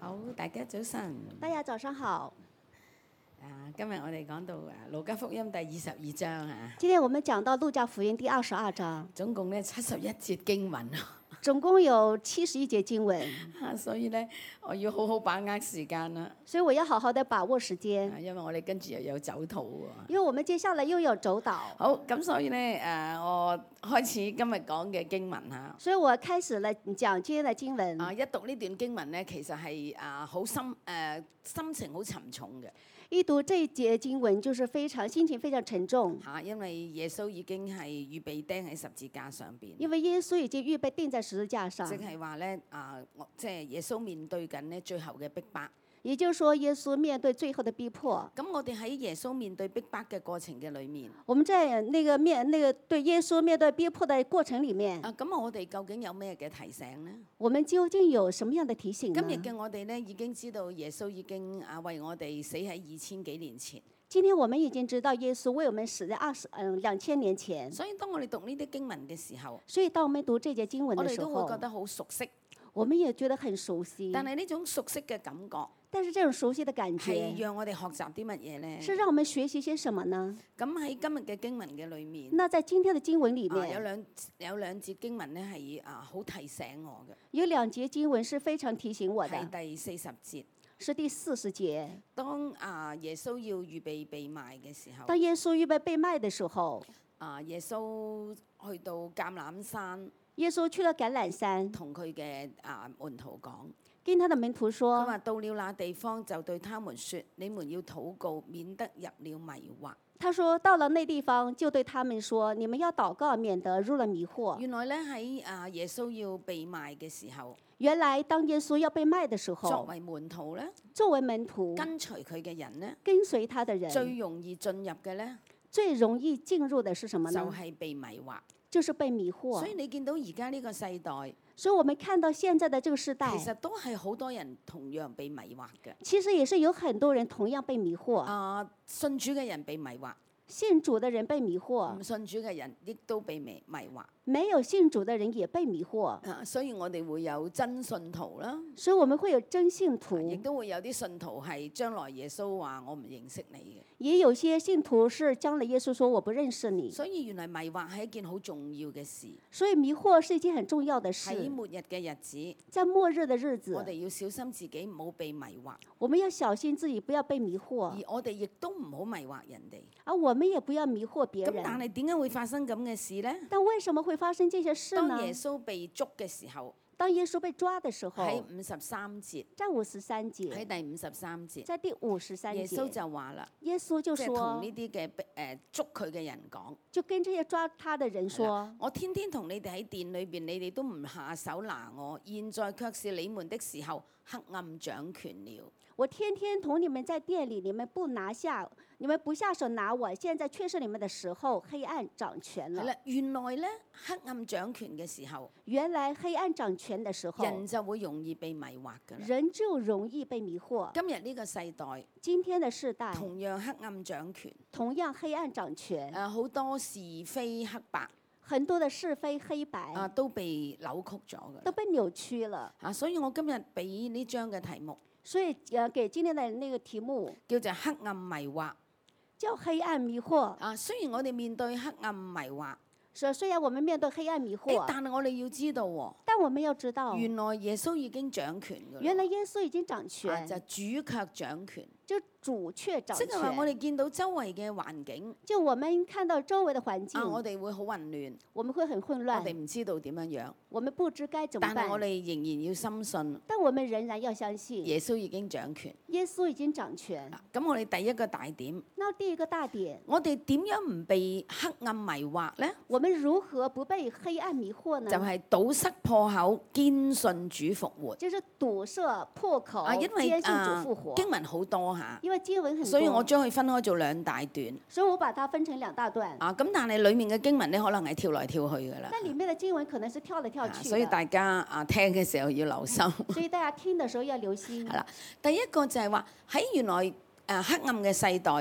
好，大家早晨。 大家早上好。 今日我哋講到路加福音第22章啊， 今天我們講到路加福音第22章， 總共咧71節經文總共有71節經文， 所以咧我要好好把握時間啦。 所以我要好好的把握時間， 因為我哋跟住又有走圖喎。 因為我們接下來又有走導。 好，咁所以咧我開始今日講嘅經文嚇。 所以我開始嚟講今天的經文。 一讀呢段經文咧，其實係好心情好沉重嘅。 一讀這一節經文，就是心情非常沉重。 因為耶穌已經係預備釘喺十字架上邊。 因為耶穌已經預備釘在十字架上。 即係話咧即係耶穌面對緊呢最後嘅逼迫。 也就是說，耶穌面對最後的逼迫。 咁我哋喺耶穌面對逼迫嘅過程嘅裏面， 我們在那個對耶穌面對逼迫的過程裡面， 咁我哋究竟有咩嘅提醒呢？ 我們究竟有什麼樣的提醒呢？ 今日嘅我哋咧已經知道耶穌已經為我哋死喺2000幾年前。 今天我們已經知道耶穌為我們死在2000年前。 所以當我哋讀呢啲經文嘅時候， 所以當我們讀這節經文嘅時候， 我哋都會覺得好熟悉。 我們也覺得很熟悉。 但係呢種熟悉嘅感覺， 但是這種熟悉的感覺係讓我哋學習啲乜嘢呢？ 是讓我們學習些什麼呢？ 咁喺今日嘅經文嘅裏面， 那在今天的經文裡面， 有兩節經文咧係好提醒我嘅。 有兩節經文是非常提醒我的。 係第40節。 是第40節。 當耶穌要預備被賣嘅時候， 當耶穌預備被賣的時候， 耶穌去到橄欖山， 耶穌去了橄欖山， 同佢嘅門徒講， 跟他的門徒說， 佢話到了那地方就對他們說：你們要禱告，免得入了迷惑。 他說到了那地方就對他們說：你們要禱告，免得入了迷惑。 原來咧喺耶穌要被賣嘅時候， 原來當耶穌要被賣的時候， 作為門徒咧， 作為門徒跟隨佢嘅人咧， 跟隨他的人最容易進入嘅咧， 最容易進入的是什麼呢？ 就係被迷惑。 就是被迷惑。 所以你見到而家呢個世代， 所以我們看到現在的這個世代， 其實都係好多人同樣被迷惑嘅。 其實也是有很多人同樣被迷惑。 信主嘅人被迷惑， 信主的人被迷惑， 唔信主嘅人亦都被迷惑。 沒有信主的人也被迷惑。 所以我哋會有真信徒啦。 所以我們會有真信徒， 亦都會有啲信徒係將來耶穌話我唔認識你嘅。 也有些信徒是將來耶穌說我不認識你。 所以原來迷惑係一件好重要嘅事。 所以迷惑是一件很重要的事。 喺末日嘅日子， 在末日的日子， 我哋要小心自己唔好被迷惑。 我們要小心自己不要被迷惑。 而我哋亦都唔好迷惑人哋。 而我們也不要迷惑別人。 咁但係點解會發生咁嘅事呢？ 但為什麼會發生這些事呢？ 當耶穌被捉嘅時候， 當耶穌被抓的時候， 喺53節， 在53節， 喺第53節， 在第53節， 耶穌就話啦， 耶穌就說， 即係同呢啲嘅捉佢嘅人講， 就跟這些抓他的人說， 我天天同你哋喺殿裏邊，你哋都唔下手拿我，現在卻是你們的時候，黑暗掌權了。 我天天同你們在殿裏，你們不下手拿我，現在卻是你們的時候，黑暗掌權了。 係啦，原來咧黑暗掌權嘅時候， 原來黑暗掌權的時候， 人就會容易被迷惑㗎啦。 人就容易被迷惑。 今日呢個世代， 今天的世代同樣黑暗掌權， 同樣黑暗掌權。 好多是非黑白， 很多的是非黑白都被扭曲咗㗎， 都被扭曲了。 所以我今日俾呢章嘅題目， 所以給今天的那個題目叫做黑暗迷惑， 叫黑暗迷惑。 雖然我哋面對黑暗迷惑， 雖然我們面對黑暗迷惑， 但係我哋要知道喎， 但我們要知道， 原來耶穌已經掌權㗎啦。 原來耶穌已經掌權， 就主卻掌權。 就主卻掌權。 即係話我哋見到周圍嘅環境， 就我們看到周圍的環境， 我哋會好混亂， 我們會很混亂， 我哋唔知道點樣樣， 我們不知該怎麼辦。 但係我哋仍然要深信， 但我們仍然要相信耶穌已經掌權。 耶穌已經掌權。 咁我哋第一個大點， 那第一個大點， 我哋點樣唔被黑暗迷惑呢？ 我們如何不被黑暗迷惑呢？ 就係堵塞破口，堅信主復活。 就是堵塞破口， 因為堅信主復活。 經文好多嚇， 因為經文很多， 所以我將佢分開做兩大段。 所以我把它分成兩大段。 咁但係裡面嘅經文咧，可能係跳來跳去㗎啦。 但裡面嘅經文可能是跳來跳去。 所以大家聽嘅時候要留心。 所以大家聽嘅時候要留心。 係啦，第一個就係話喺原來黑暗嘅世代咧。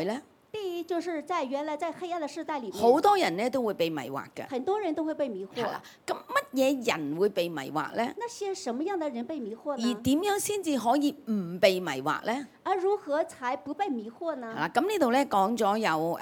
第一就是在原來在黑暗的世代裡面， 好多人咧都會被迷惑嘅。 很多人都會被迷惑。 係啦，咁乜嘢人會被迷惑咧？ 那些什麼樣的人被迷惑而呢？ 點樣先至可以唔被迷惑咧？ 而如何才不被迷惑係呢？ 啦，咁呢度咧講咗有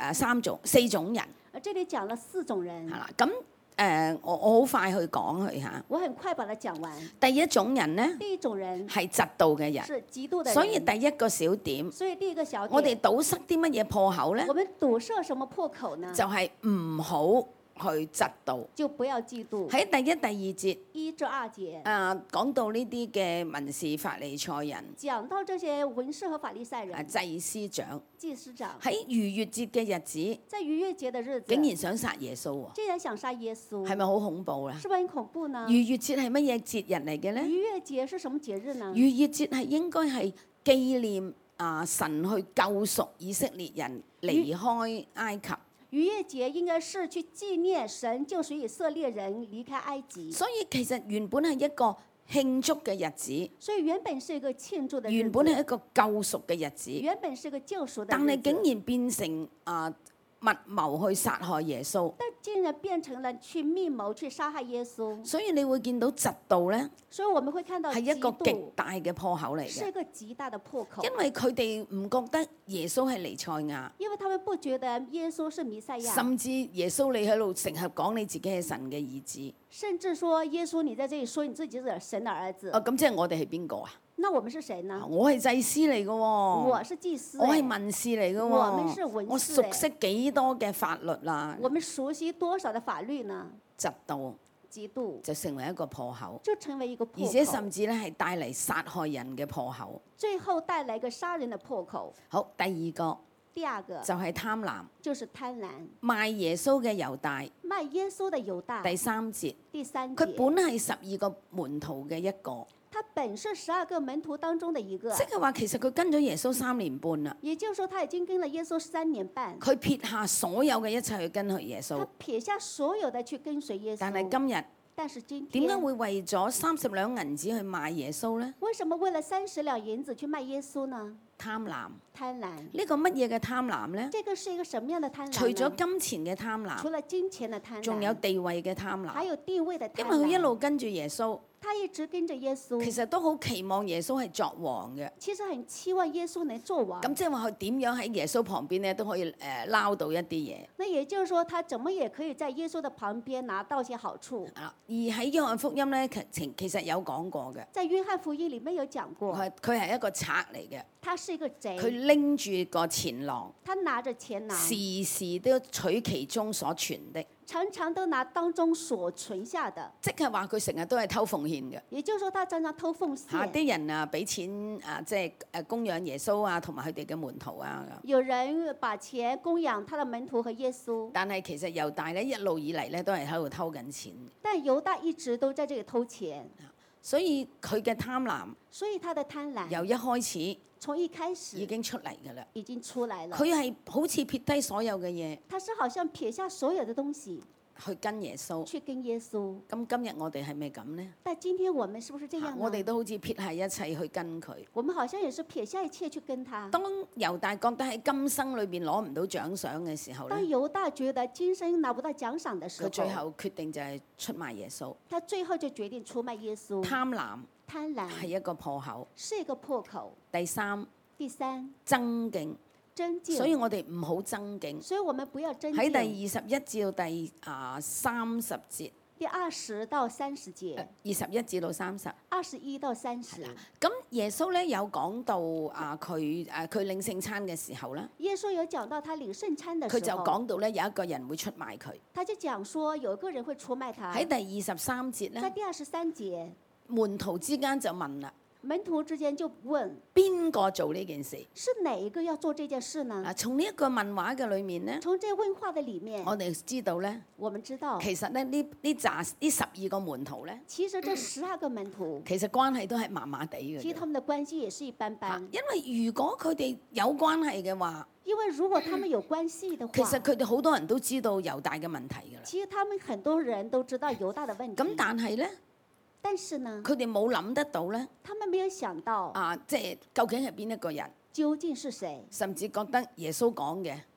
4種人。 這裡講了4種人係，啦，咁我好快去講佢嚇。 我很快把它講完。 第一種人咧第一種人係嫉妒嘅人， 是嫉妒的人， 所以第一個小點， 所以第一個小點， 我哋堵塞啲乜嘢破口咧我？們堵塞什麼破口呢？ 就係唔好去嫉妒。 就不要嫉妒。 喺第一、第二節， 1至2節講到呢啲嘅文士法利賽人、 講到這些文士和法利賽人、 祭司長， 祭司長喺逾越節嘅日子， 在逾越節的日子， 竟然想殺耶穌喎， 竟然想殺耶穌， 係咪好恐怖咧？ 是不是很恐怖呢？ 逾越節係乜嘢節日嚟嘅咧？ 逾越節是什麼節日呢？ 逾越節係應該係紀念神去救贖以色列人離開埃及， 逾越節應該是去紀念神救贖以色列人離開埃及， 所以其實原本係一個慶祝嘅日子， 所以原本是一個慶祝的日子， 原本係一個救贖嘅日子， 原本是一個救贖的日子， 但係竟然變成密謀去殺害耶穌。 但竟然變成了去密謀去殺害耶穌， 所以你會見到嫉妒咧所以我們會看到係一個嫉妒極大嘅破口嚟嘅， 是一個極大的破口， 因為佢哋唔覺得耶穌係彌賽亞， 因為他們不覺得耶穌是彌賽亞， 甚至耶穌你喺度成日講你自己係神嘅兒子。 甚至說耶穌你在這裡說你自己是神的兒子， 咁即係我哋係邊個啊？ 那我們是誰呢？ 我係祭司嚟嘅喎， 我是祭司， 我係文士嚟嘅喎， 我們是文士我熟悉幾多嘅法律啦， 我們熟悉多少的法律呢？ 嫉妒嫉妒就成為一個破口， 就成為一個破口， 而且甚至咧係帶嚟殺害人嘅破口。 最後帶來一個殺人的破口。 好，第二個第二個就係貪婪， 就是貪婪， 賣耶穌嘅猶大。 賣耶穌的猶大。 第3節， 第3 佢節， 本係12個門徒嘅一個， 他本是12個門徒當中的一個， 即係話其實佢跟咗耶穌3年半啦， 也就是說他已經跟了耶穌3年半， 佢撇下所有嘅一切去跟隨耶他穌。 撇下所有的去跟隨耶穌。 但係今日但是今點解天會為咗30兩銀子去賣耶穌呢？ 為什麼為了30兩銀子去賣耶穌呢？ 貪婪， 貪婪， 呢個乜嘢嘅貪婪呢？ 這個是一個什麼樣的貪婪呢？ 除咗金錢嘅貪婪， 除了金錢的貪婪， 仲有地位嘅貪婪。 還有地位的貪婪。 因為佢一路跟住耶穌， 他一直跟着耶穌， 其實都好期望耶穌係作王嘅。 其實很期望耶穌能做王。 咁即係話佢點樣喺耶穌旁邊咧都可以撈到一啲嘢。 那也就是說，他怎麼也可以在耶穌的旁邊拿到一些好處。 而喺約翰福音咧，其實有講過嘅。 在約翰福音裡面有講過， 佢係一個賊嚟嘅， 他是一個賊， 佢拎住個錢囊， 他拿着錢囊， 時時都取其中所存的， 常常都拿當中所存下的。 即係話佢成日都係偷奉獻嘅。 也就是說，他常常偷奉獻。 啲人啊，俾錢即係供養耶穌啊，同埋佢哋嘅門徒啊。 有人把錢供養他的門徒和耶穌， 但係其實猶大咧一路以嚟咧都係喺度偷緊錢， 但猶大一直都在這裡偷錢， 所以佢嘅貪婪所以他的貪婪由一開始從一開始已經出嚟㗎啦。 已經出來了。 佢係好似撇低所有嘅嘢他是好像撇下所有的東西去跟耶穌。 去跟耶穌。 咁今日我哋係咪咁呢？ 但今天我們是不是這樣呢？ 我哋都好似撇下一切去跟佢。 我們好像也是撇下一切去跟他。 當猶大覺得喺今生裏邊攞唔到獎賞嘅時候咧當，猶大覺得今生拿不到獎賞的時候， 佢最後決定就係出賣耶穌。 他最後就決定出賣耶穌。 貪婪貪婪係一個破口。 是一個破口。 第三， 第三， 爭競， 爭競。 所以我哋唔好爭競。 所以我們不要爭競。 喺第21至到第30節， 第20到30節。 21至到30。 21到30。 咁耶穌咧有講到佢領聖餐嘅時候咧， 耶穌有講到他領聖餐的時候， 佢就講到咧有一個人會出賣佢。 他就講說有一個人會出賣他。 喺第23節咧， 在第23節， 門徒之間就問啦： 門徒之間就問， 邊個做呢件事？ 是哪一個要做這件事呢？ 從呢一個問話嘅裏面咧， 從這問話的裡面， 我哋知道咧， 我們知道， 其實咧呢12個門徒咧， 其實這12個門徒， 其實關係都係麻麻地嘅啫。 其實他們的關係也是一般般。 因為如果佢哋有關係嘅話， 因為如果他們有關係的話， 其實佢哋好多人都知道猶大嘅問題㗎啦。 其實他們很多人都知道猶大的問題。 咁但係咧， 但是呢， 佢哋冇諗得到咧， 他們沒有想到即係究竟係邊一個人， 究竟是誰， 甚至覺得耶穌講嘅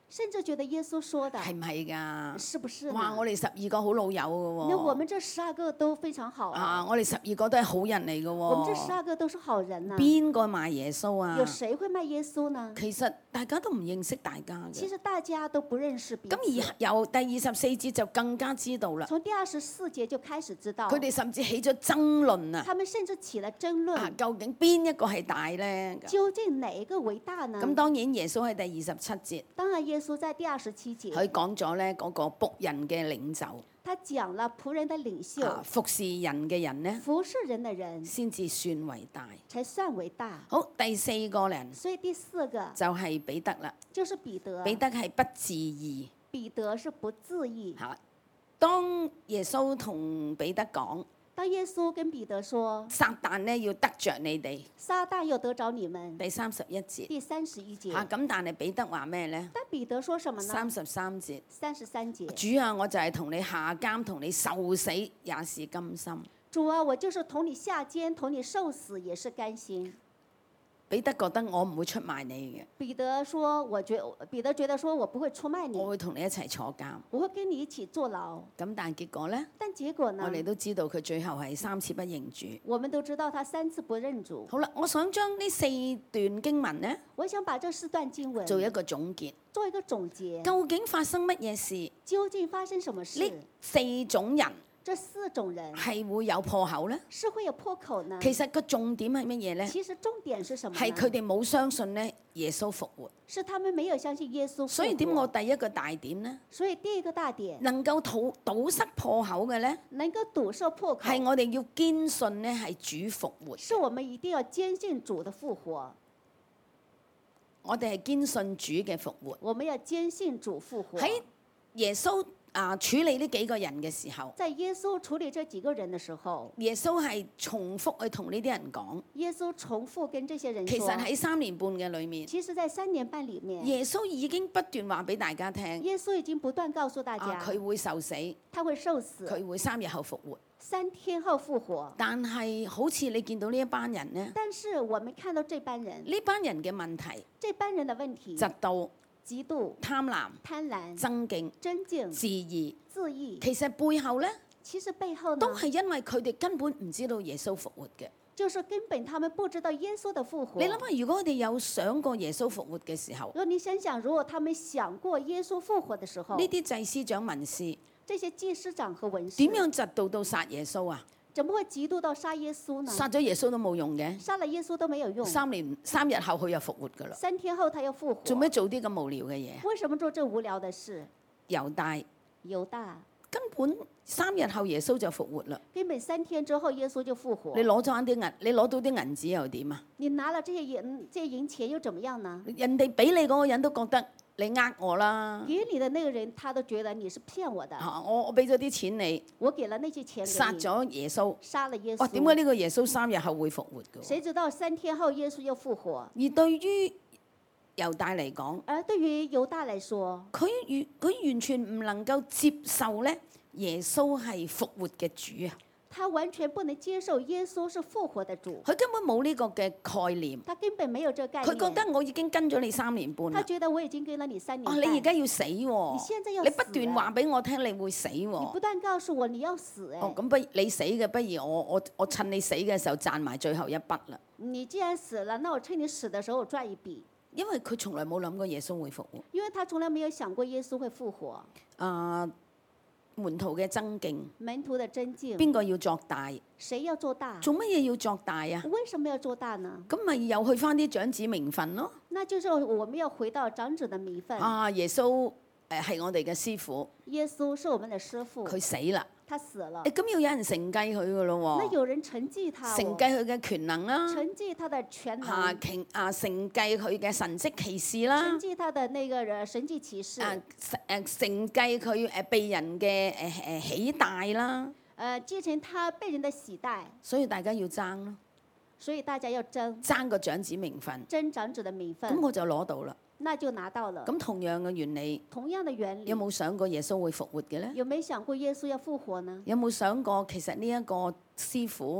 甚至覺得耶穌說的係唔係㗎？ 是不是哇！ 呢？ 我哋12個好老友㗎喎。 那我們這12個都非常好啊， 我哋12個都係好人嚟㗎我們這喎。 12個都是好人啊。 邊個賣耶穌啊有？誰會賣耶穌呢？ 其實大家都唔認識大家嘅。 其實大家都不認識彼咁此。 而由第24節就更加知道啦。 從第24節就開始知道， 佢哋甚至起咗爭論啊！ 他們甚至起了爭論， 究竟邊一個係大呢？ 究竟哪一個為大呢？ 咁當然耶穌喺第27節， 當然耶穌在第27節， 佢講咗咧嗰個僕人嘅領袖， 他講了僕人的領袖， 服侍人嘅人呢， 服侍人的人先至算為大。 才算為大。 好，第4個人所以第4個就係彼得啦。 就是彼得， 彼得係不自義彼得是不自義。 嚇。當耶穌同彼得講， 當耶穌跟彼得說， 撒旦呢要得着你哋， 撒旦要得着你們， 第31節第31節。 嚇。咁但係彼得話咩呢？ 但彼得說什麼呢？ 33節。 33節。 主啊，我就係同你下監，同你受死，也是甘心。 主啊，我就是同你下監，同你受死，也是甘心。 彼得覺得我唔會出賣你嘅， 彼得說：彼得覺得說我不會出賣你， 我會同你一齊坐監。 我會跟你一起坐牢。 咁但係結果呢， 但結果呢？ 我哋都知道佢最後係3次不認主。 我們都知道他3次不認主。 好啦，我想將呢4段經文呢我想把這4段經文做一個總結。 做一個總結。 究竟發生乜嘢事？ 究竟發生什麼事？ 呢4種人這4種人係會有破口呢？ 是會有破口呢？ 其實個重點係乜嘢呢？ 其實重點是什麼呢？ 係佢哋冇相信呢耶穌復活。 是他們沒有相信耶穌復活。 所以點我第一個大點呢？ 所以第一個大點能夠堵塞破口嘅呢， 能夠堵塞破口， 係我哋要堅信呢係主復活。 是我們一定要堅信主的復活。 我哋係堅信主嘅復活。 我們要堅信主復活。 喺耶穌處理呢幾個人嘅時候， 在耶穌處理這幾個人的時候， 耶穌係重複去同呢啲人講。 耶穌重複跟這些人說， 其實喺3年半嘅裏面， 其實在3年半裡面， 耶穌已經不斷話俾大家聽， 耶穌已經不斷告訴大家， 佢會受死， 他會受死， 佢會3日後復活。 3天後復活。 但係好似你見到呢一班人呢， 但是我們看到這班人， 呢班人嘅問題， 這班人的問題， 嫉妒、 嫉妒、 貪婪、 貪婪、 爭競、 爭競、 自義， 自義， 其實背後呢， 其實背後呢， 都係因為佢哋根本唔知道耶穌復活嘅。 就是根本他們不知道耶穌的復活。 你諗下，如果佢哋有想過耶穌復活嘅時候， 如果你想想，如果他們想過耶穌復活的時候， 呢啲祭司長文士這些祭司長和文士點樣嫉妒到殺耶穌啊？ 怎麼會嫉妒到殺耶穌呢？ 殺咗耶穌都冇用嘅， 殺了耶穌都沒有用。 3日後佢又復活㗎啦。 3天後他又復活。 做咩做啲咁無聊嘅嘢？ 為什麼做這無聊的事？ 猶大猶大根本3日後耶穌就復活啦。 根本3天之後耶穌就復活。 你攞咗啲銀，你攞到啲銀紙又點啊？ 你拿了這些銀錢又怎麼樣呢？ 人哋俾你嗰個人都覺得你呃我啦。 給你的那個人，他都覺得你是騙我的。 我俾咗啲錢你， 我給了那些錢給你， 殺咗耶穌。 殺了耶穌。 哇！點解呢個耶穌3日後會復活㗎？ 誰知道3天後耶穌又復活？ 而對於猶大嚟講， 而對於猶大來說， 佢完全唔能夠接受咧耶穌係復活嘅主啊！ 他完全不能接受耶穌是復活的主。 佢根本冇呢個嘅概念。 他根本沒有這個概念。 佢覺得我已經跟咗你3年半啦。 他覺得我已經跟了你3年半。 你而家要死喎！ 你現在要死。 你不斷話俾我聽，你會死喎。 你不斷告訴我你要死誒。 咁不如你死嘅，不如我趁你死嘅時候賺埋最後一筆啦。 你既然死了，那我趁你死的時候賺一筆。 因為佢從來冇諗過耶穌會復活。 因為他從來沒有想過耶穌會復活。 門徒嘅爭競， 門徒的爭競， 邊個要作大？ 誰要做大？ 做乜嘢要作大啊？ 為什麼要做大呢？ 咁咪又去翻啲長子名分咯。 那就是我們要回到長子的名分。 耶穌係我哋嘅師傅。 耶穌是我們的師傅。 佢死啦。 他死了。 咁要有人承繼佢噶咯喎。 那有人承繼他。 承繼佢嘅權能啦。 承繼他的權能。 承繼佢嘅神蹟奇事啦。 承繼他的那個神蹟奇事。 承繼佢被人嘅喜戴啦。 繼承他被人的喜戴。 所以大家要爭咯。 所以大家要爭個長子名分。 爭長子的名分。 咁我就攞到啦。 那就拿到了。 咁同樣嘅原理， 同樣的原理， 有冇想過耶穌會復活嘅咧？ 有沒有想過耶穌要復活呢？ 有冇想過其實呢一個師傅，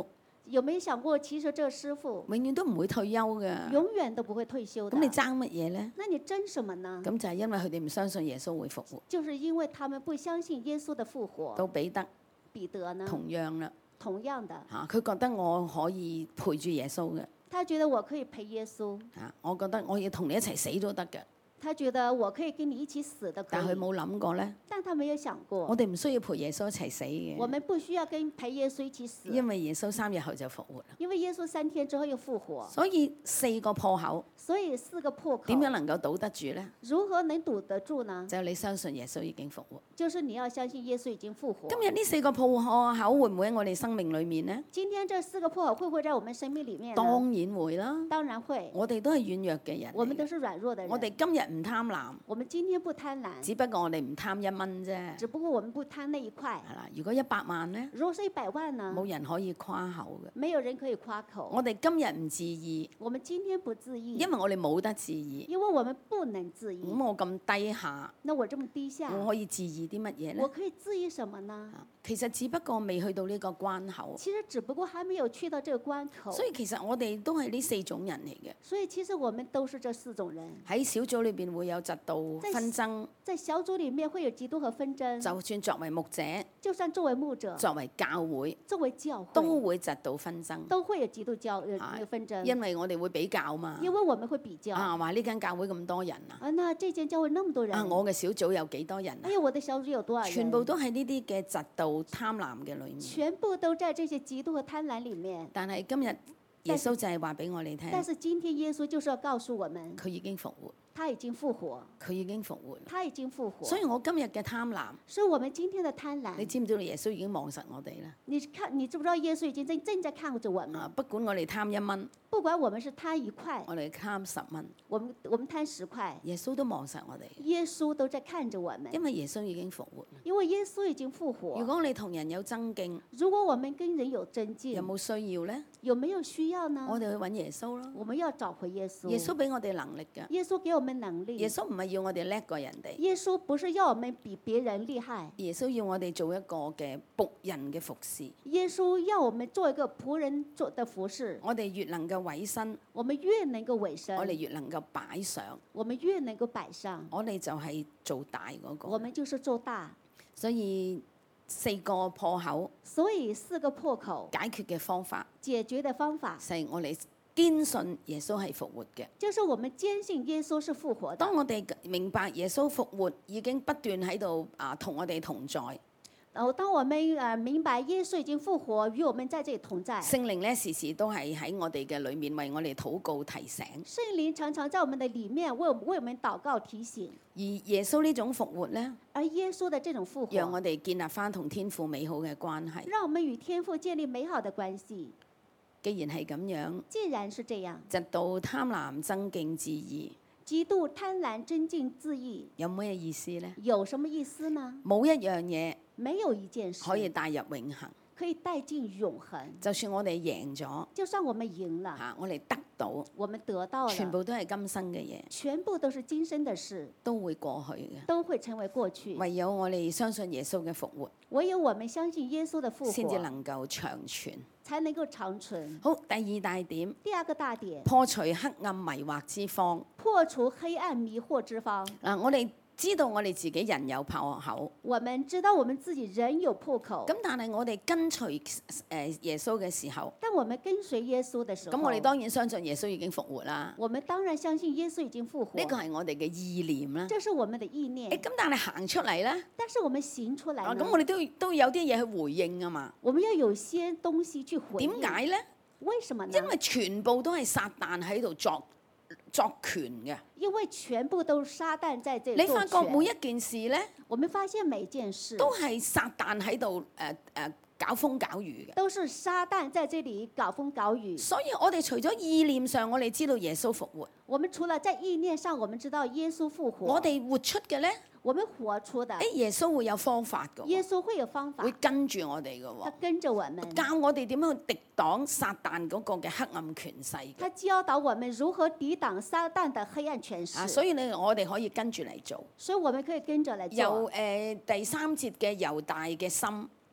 有沒有想過，其實這個師傅永遠都唔會退休嘅。 永遠都不會退休的咁？你爭乜嘢咧？ 那你爭什麼呢？ 咁就係因為佢哋唔相信耶穌會復活。 就是因為他們不相信耶穌的復活。 到彼得彼得呢？ 同樣啦， 同樣的， 佢覺得我可以陪住耶穌嘅。 他覺得我可以陪耶穌。 我覺得我要同你一齊死都得嘅。 他覺得我可以跟你一起死的可以。 但佢冇諗過咧， 但他沒有想過， 我哋唔需要陪耶穌一齊死嘅， 我們不需要跟陪耶穌一起死， 因為耶穌3日後就復活啦。 因為耶穌3天之後又復活。 所以4個破口， 所以4個破口點樣能夠堵得住咧？ 如何能堵得住呢？ 就你相信耶穌已經復活。 就是你要相信耶穌已經復活。 今日呢4個破口會唔會喺我哋生命裏面呢？ 今天這4個破口會不會在我們生命裡面呢？ 當然會啦。 當然會。 我哋都係軟弱嘅人嚟嘅， 我們都是軟弱的人。 我哋今日唔貪婪， 我們今天不貪婪， 只不過我哋唔貪1蚊啫。 只不過我們不貪那一塊。 係啦，如果100萬呢？ 如果是100萬呢？ 冇人可以誇口嘅。 沒有人可以誇口。 我哋今日唔自義， 我們今天不自義， 因為我哋冇得自義。 因為我們不能自義。 咁我咁低下， 那我這麼低下， 我可以自義啲乜嘢呢？ 我可以自義什麼呢？ 其實只不過未去到呢個關口。 其實只不過還沒有去到這個關口。 所以其實我哋都係呢4種人嚟嘅。 所以其實我們都是這4種人。 喺小組裏邊會有嫉妒紛爭。 在小組裡面會有嫉妒和紛爭。 就算作為牧者， 就算作為牧者， 作為教會， 作為教會， 都會嫉妒紛爭。 都會有嫉妒紛爭。 因為我哋會比較嘛。 因為我們會比較。 話呢間教會咁多人啊。 那這間教會那麼多人。 我嘅小組有幾多人啊？ 哎呀，我的小組有多少人？ 全部都係呢啲嘅嫉妒貪婪嘅裏面。 全部都在這些嫉妒和貪婪裡面。 但係今日耶穌就係話俾我哋聽。 但是今天耶穌就是要告訴我們， 佢已經復活。 他已經復活。 佢已經復活。 他已經復活。 所以我今日嘅貪婪， 所以我們今天的貪婪， 你知唔知道耶穌已經望實我哋啦？ 你知不知道耶穌已經正在看着我們？ 不管我哋貪1蚊， 不管我們是貪1塊， 我哋貪10蚊， 我們貪10塊， 耶穌都望實我哋。 耶穌都在看着我們， 因為耶穌已經復活。 因為耶穌已經復活。 如果你同人有爭競， 如果我們跟人有爭競， 有冇需要呢？ 有沒有需要呢？ 我哋去揾耶穌咯。 我們要找回耶穌。 耶穌俾我哋能力㗎。 耶穌給我們能力。 耶穌唔係要我哋叻過人哋。 耶穌不是要我們比別人厲害。 耶穌要我哋做一個嘅僕人嘅服侍。 耶穌要我們做一個僕人做的服侍。 我哋越能夠委身， 我們越能夠委身， 我哋越能夠擺上， 我們越能夠擺上， 我哋就係做大嗰個。 我們就是做大。 所以4個破口， 所以4個破口解決嘅方法， 解決的方法係我哋堅信耶穌係復活嘅。 就是我們堅信耶穌是復活的。 當我哋明白耶穌復活已經不斷喺度同我哋同在。 然後當我們明白耶穌已經復活，與我們在這裡同在。 聖靈咧時時都係喺我哋嘅裏面為我哋禱告提醒。 聖靈常常在我們的裡面為我們禱告提醒。 而耶穌呢種復活咧， 而耶穌的這種復活， 讓我哋建立翻同天父美好嘅關係。 讓我們與天父建立美好的關係。 既然係咁樣， 既然是這樣， 嫉妒貪婪爭競自義， 嫉妒貪婪爭競自義， 有咩意思呢？ 有什麼意思呢？ 冇一樣嘢沒有一件事可以帶入永恆， 可以帶進永恆。 就算我哋贏咗， 就算我們贏了， 我哋得到， 我們得到了， 全部都係今生嘅嘢， 全部都是今生的事， 都會過去嘅， 都會成為過去。 唯有我哋相信耶穌嘅復活， 唯有我們相信耶穌的復活， 先至能夠長存， 才能夠長存。 好，第2大點， 第2個大點， 破除黑暗迷惑之謊。 破除黑暗迷惑之謊。 我哋知道我哋自己人有破口， 我們知道我們自己人有破口。 咁但係我哋跟隨耶穌嘅時候， 但我們跟隨耶穌的時候， 咁我哋當然相信耶穌已經復活啦。 我們當然相信耶穌已經復活。 呢個係我哋嘅意念啦。 這是我們的意念。 咁但係行出嚟咧， 但是我們行出來呢， 咁我哋都有啲嘢去回應啊嘛。 我們要有些東西去回應。 點解咧？ 為什麼呢？ 因為全部都係撒旦喺度作權嘅。 因為全部都是撒旦在這裡。 你發覺每一件事咧， 我們發現每件事都係撒旦喺度搞風搞雨嘅。 都是撒旦在這裡搞風搞雨。 所以我哋除咗意念上，我哋知道耶穌復活。 我們除了在意念上，我們知道耶穌復活。 我哋活出嘅咧， 我們活出的。 耶穌會有方法嘅。 耶穌會有方法。 會跟住我哋嘅他喎。 跟着我們。 教我哋點樣去敵擋撒旦嗰個嘅黑暗權勢。 他教導我們如何抵擋撒旦的黑暗權勢。 所以我哋可以跟住嚟做。 所以我們可以跟着嚟做。 由第3節嘅猶大嘅心。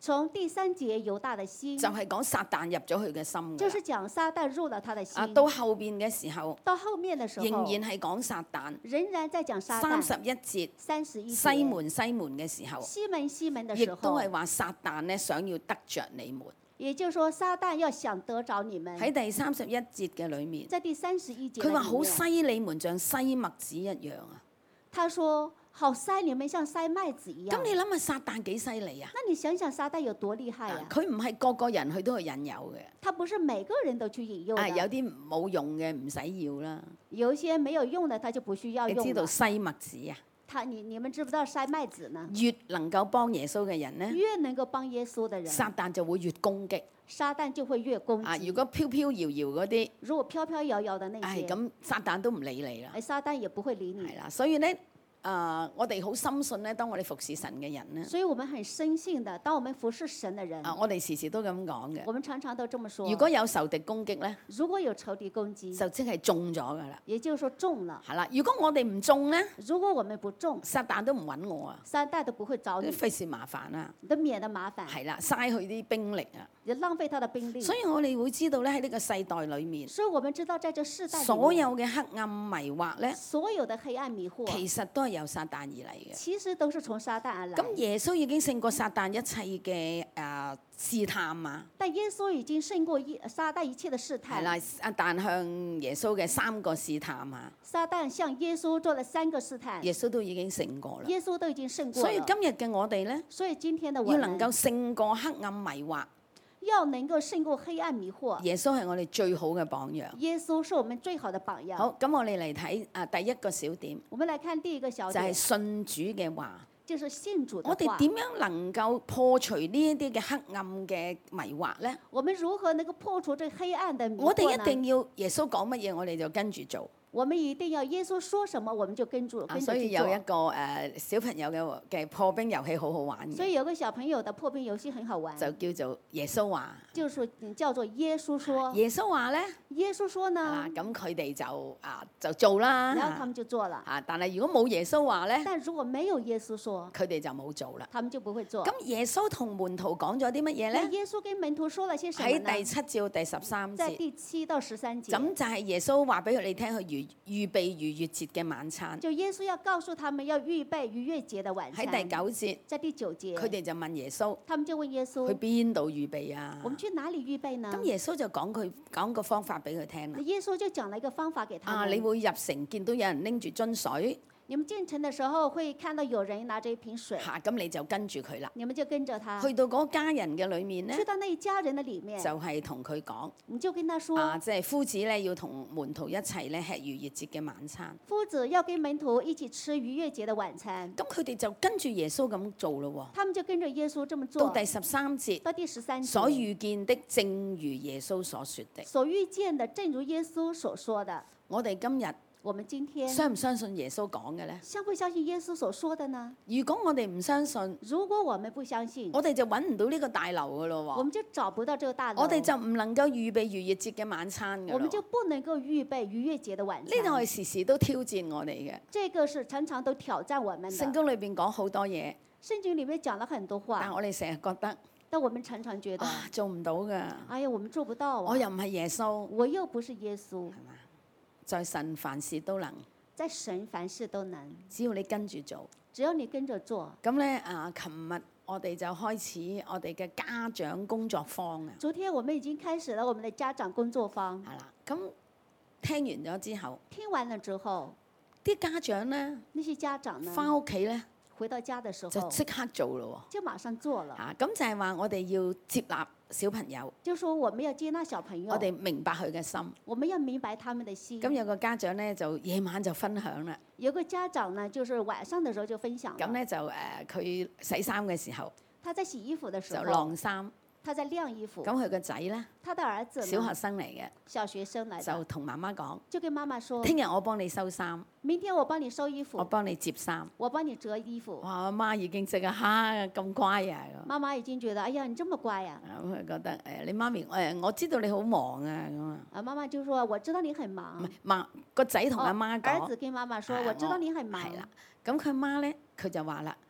從第3節猶大的心， 就係講撒旦入咗佢嘅心㗎啦就是講撒旦入了他的心。 到後邊嘅時候， 到後面的時候， 仍然係講撒旦。 仍然在講撒旦。 31節， 31節， 西門西門嘅時候， 西門西門的亦時候， 都係話撒旦咧想要得着你們。 也就是說撒旦要想得着你們。 喺第31節嘅裏面， 在第31節， 佢話好篩你們像篩麥子一樣啊！ 他說好篩你們像篩麥子一樣。 咁你諗下撒旦幾犀利啊？ 那你想想撒旦有多厲害啊？ 佢唔係個個人佢都去引誘嘅。 他不是每個人都去引誘的。 有啲冇用嘅唔使要啦。 有一些沒有用的，他就不需要用。 你知道篩麥子啊？ 你們知不知道篩麥子呢？ 越能夠幫耶穌嘅人呢， 越能夠幫耶穌的人， 撒旦就會越攻擊。 撒旦就會越攻擊。 如果飄飄搖搖嗰啲， 如果飄飄搖搖的那些， 咁撒旦都唔理你啦。 撒旦也不會理你。 係啦，所以咧。我哋好深信咧，當我哋服侍神嘅人咧， 所以我們很深信的，當我們服侍神的人， 我哋時時都咁講嘅。 我們常常都這麼說。 如果有仇敵攻擊咧， 如果有仇敵攻擊， 就即係中咗㗎啦。 也就是說中了。 係啦，如果我哋唔中咧， 如果我們不中， 撒旦都唔揾我啊， 撒旦都不會找你， 費事麻煩啦， 你都免得麻煩。 係啦，嘥佢啲兵力啊， 也浪費他的兵力。 所以我哋會知道咧，喺呢個世代裏面， 所以我們知道在這世代裡面， 所有嘅黑暗迷惑咧， 所有的黑暗迷惑， 其實都係由撒旦而嚟。 其實都是從撒旦而來。 咁耶穌已經勝過撒旦一切嘅試探啊！ 但耶穌已經勝過撒旦一切的試探。 係啦，撒旦向耶穌嘅3個試探啊！ 撒旦向耶穌做了3個試探， 耶穌都已經勝過啦。 耶穌都已經勝過了。 所以今日嘅我哋咧， 所以今天的我要能夠勝過黑暗迷惑。 要能夠勝過黑暗迷惑， 耶穌係我哋最好嘅榜樣。 耶穌是我們最好的榜樣。 好，咁我哋嚟睇第一個小點。 我們來看第一個小點， 就係信主嘅話。 就是信主的話。 我哋點樣能夠破除呢一啲嘅黑暗嘅迷惑咧？ 我們如何能夠破除這黑暗的迷惑呢？ 我哋一定要耶穌講乜嘢，我哋就跟住做。 我們一定要耶穌說什麼，我們就跟住去做。 所以有一個小朋友嘅破冰遊戲好好玩嘅。 所以有個小朋友的破冰遊戲很好玩。 就叫做耶穌話。 就是叫做耶穌說。 耶穌話咧？ 耶穌說呢？ 咁佢哋就做啦。 然後他們就做了。 但係如果冇耶穌話咧？ 但如果沒有耶穌說， 佢哋就冇做啦。 他們就不會做。 咁耶穌同門徒講咗啲乜嘢咧？ 耶穌跟門徒說了些什麼呢？ 喺第7至到第13節。 在第7到13節。 咁就係耶穌話俾佢哋聽，去預備逾越節嘅晚餐。 就耶穌要告訴他們要預備逾越節的晚餐。 喺第9節。 在第9節。 佢哋就問耶穌。 他們就問耶穌。 去邊度預備啊？ 我們去哪裡預備呢？ 咁耶穌就講個方法俾佢聽啦。 耶穌就講了一個方法給他們。 你會入城見到有人拎住樽水。 你們進城的時候會看到有人拿着一瓶水。 咁你就跟住佢啦。 你們就跟着他。 去到嗰家人嘅裏面咧。 去到那一家人的裡面。 就係同佢講。 你就跟他說。 即係夫子咧要同門徒一齊咧吃逾越節嘅晚餐。 夫子要跟門徒一起吃逾越節的晚餐。 咁佢哋就跟住耶穌咁做咯喎。 他們就跟着耶穌這麼做。 到第13節。 到第13節。 所遇見的正如耶穌所說的。 所遇見的正如耶穌所說的。 我哋今日。 我們今天相唔相信耶穌講嘅咧？ 相不相信耶穌所說的呢？ 如果我哋唔相信， 如果我們不相信， 我哋就揾唔到呢個大樓噶咯喎。 我們就找不到這個大樓。 我哋就唔能夠預備逾越節嘅晚餐噶。 我們就不能夠預備逾越節的晚餐。 呢度係時時都挑戰我哋嘅。 這個是常常都挑戰我們的。 聖經裏邊講好多嘢。 聖經裡面講了很多話。 但我哋成日覺得， 但我們常常覺得做唔到㗎。 哎呀，我們做不到啊！ 我又唔係耶穌， 我又不是耶穌， 係嘛？在神凡事都能。 在神凡事都能， 只要你跟住做， 只要你跟着做。 咁咧琴日我哋就開始我哋嘅家長工作坊啊。 昨天我們已經開始了我們的家長工作坊。 係啦，咁聽完咗之後， 聽完了之後， 啲家長咧， 那些家長呢， 返屋企咧， 回到家的時候就即刻做咯喎， 就馬上做了。 咁就係話我哋要接納小朋友， 就說我們要接納小朋友， 我哋明白佢嘅心， 我們要明白他們的心。 咁有個家長咧就夜晚就分享啦。 有個家長呢，就是晚上的時候就分享。 咁咧就佢洗衫嘅時候， 他在洗衣服的時候就晾衫。 他在晾衣服。 咁佢個仔咧， 他的兒子呢， 小學生嚟嘅， 小學生嚟， 就同媽媽講， 就跟媽媽說， 聽日我幫你收衫， 明天我幫你收衣服， 我幫你摺衫， 我幫你折衣服。 哇！阿媽已經即刻咁乖啊！ 媽媽已經覺得，哎呀，你這麼乖啊！ 咁佢覺得你媽咪我知道你好忙啊咁啊。 媽媽就說：我知道你很忙。 唔係個仔同阿媽講， 兒子跟媽媽說：我知道你很忙。 係啦，咁佢媽咧，佢就話啦。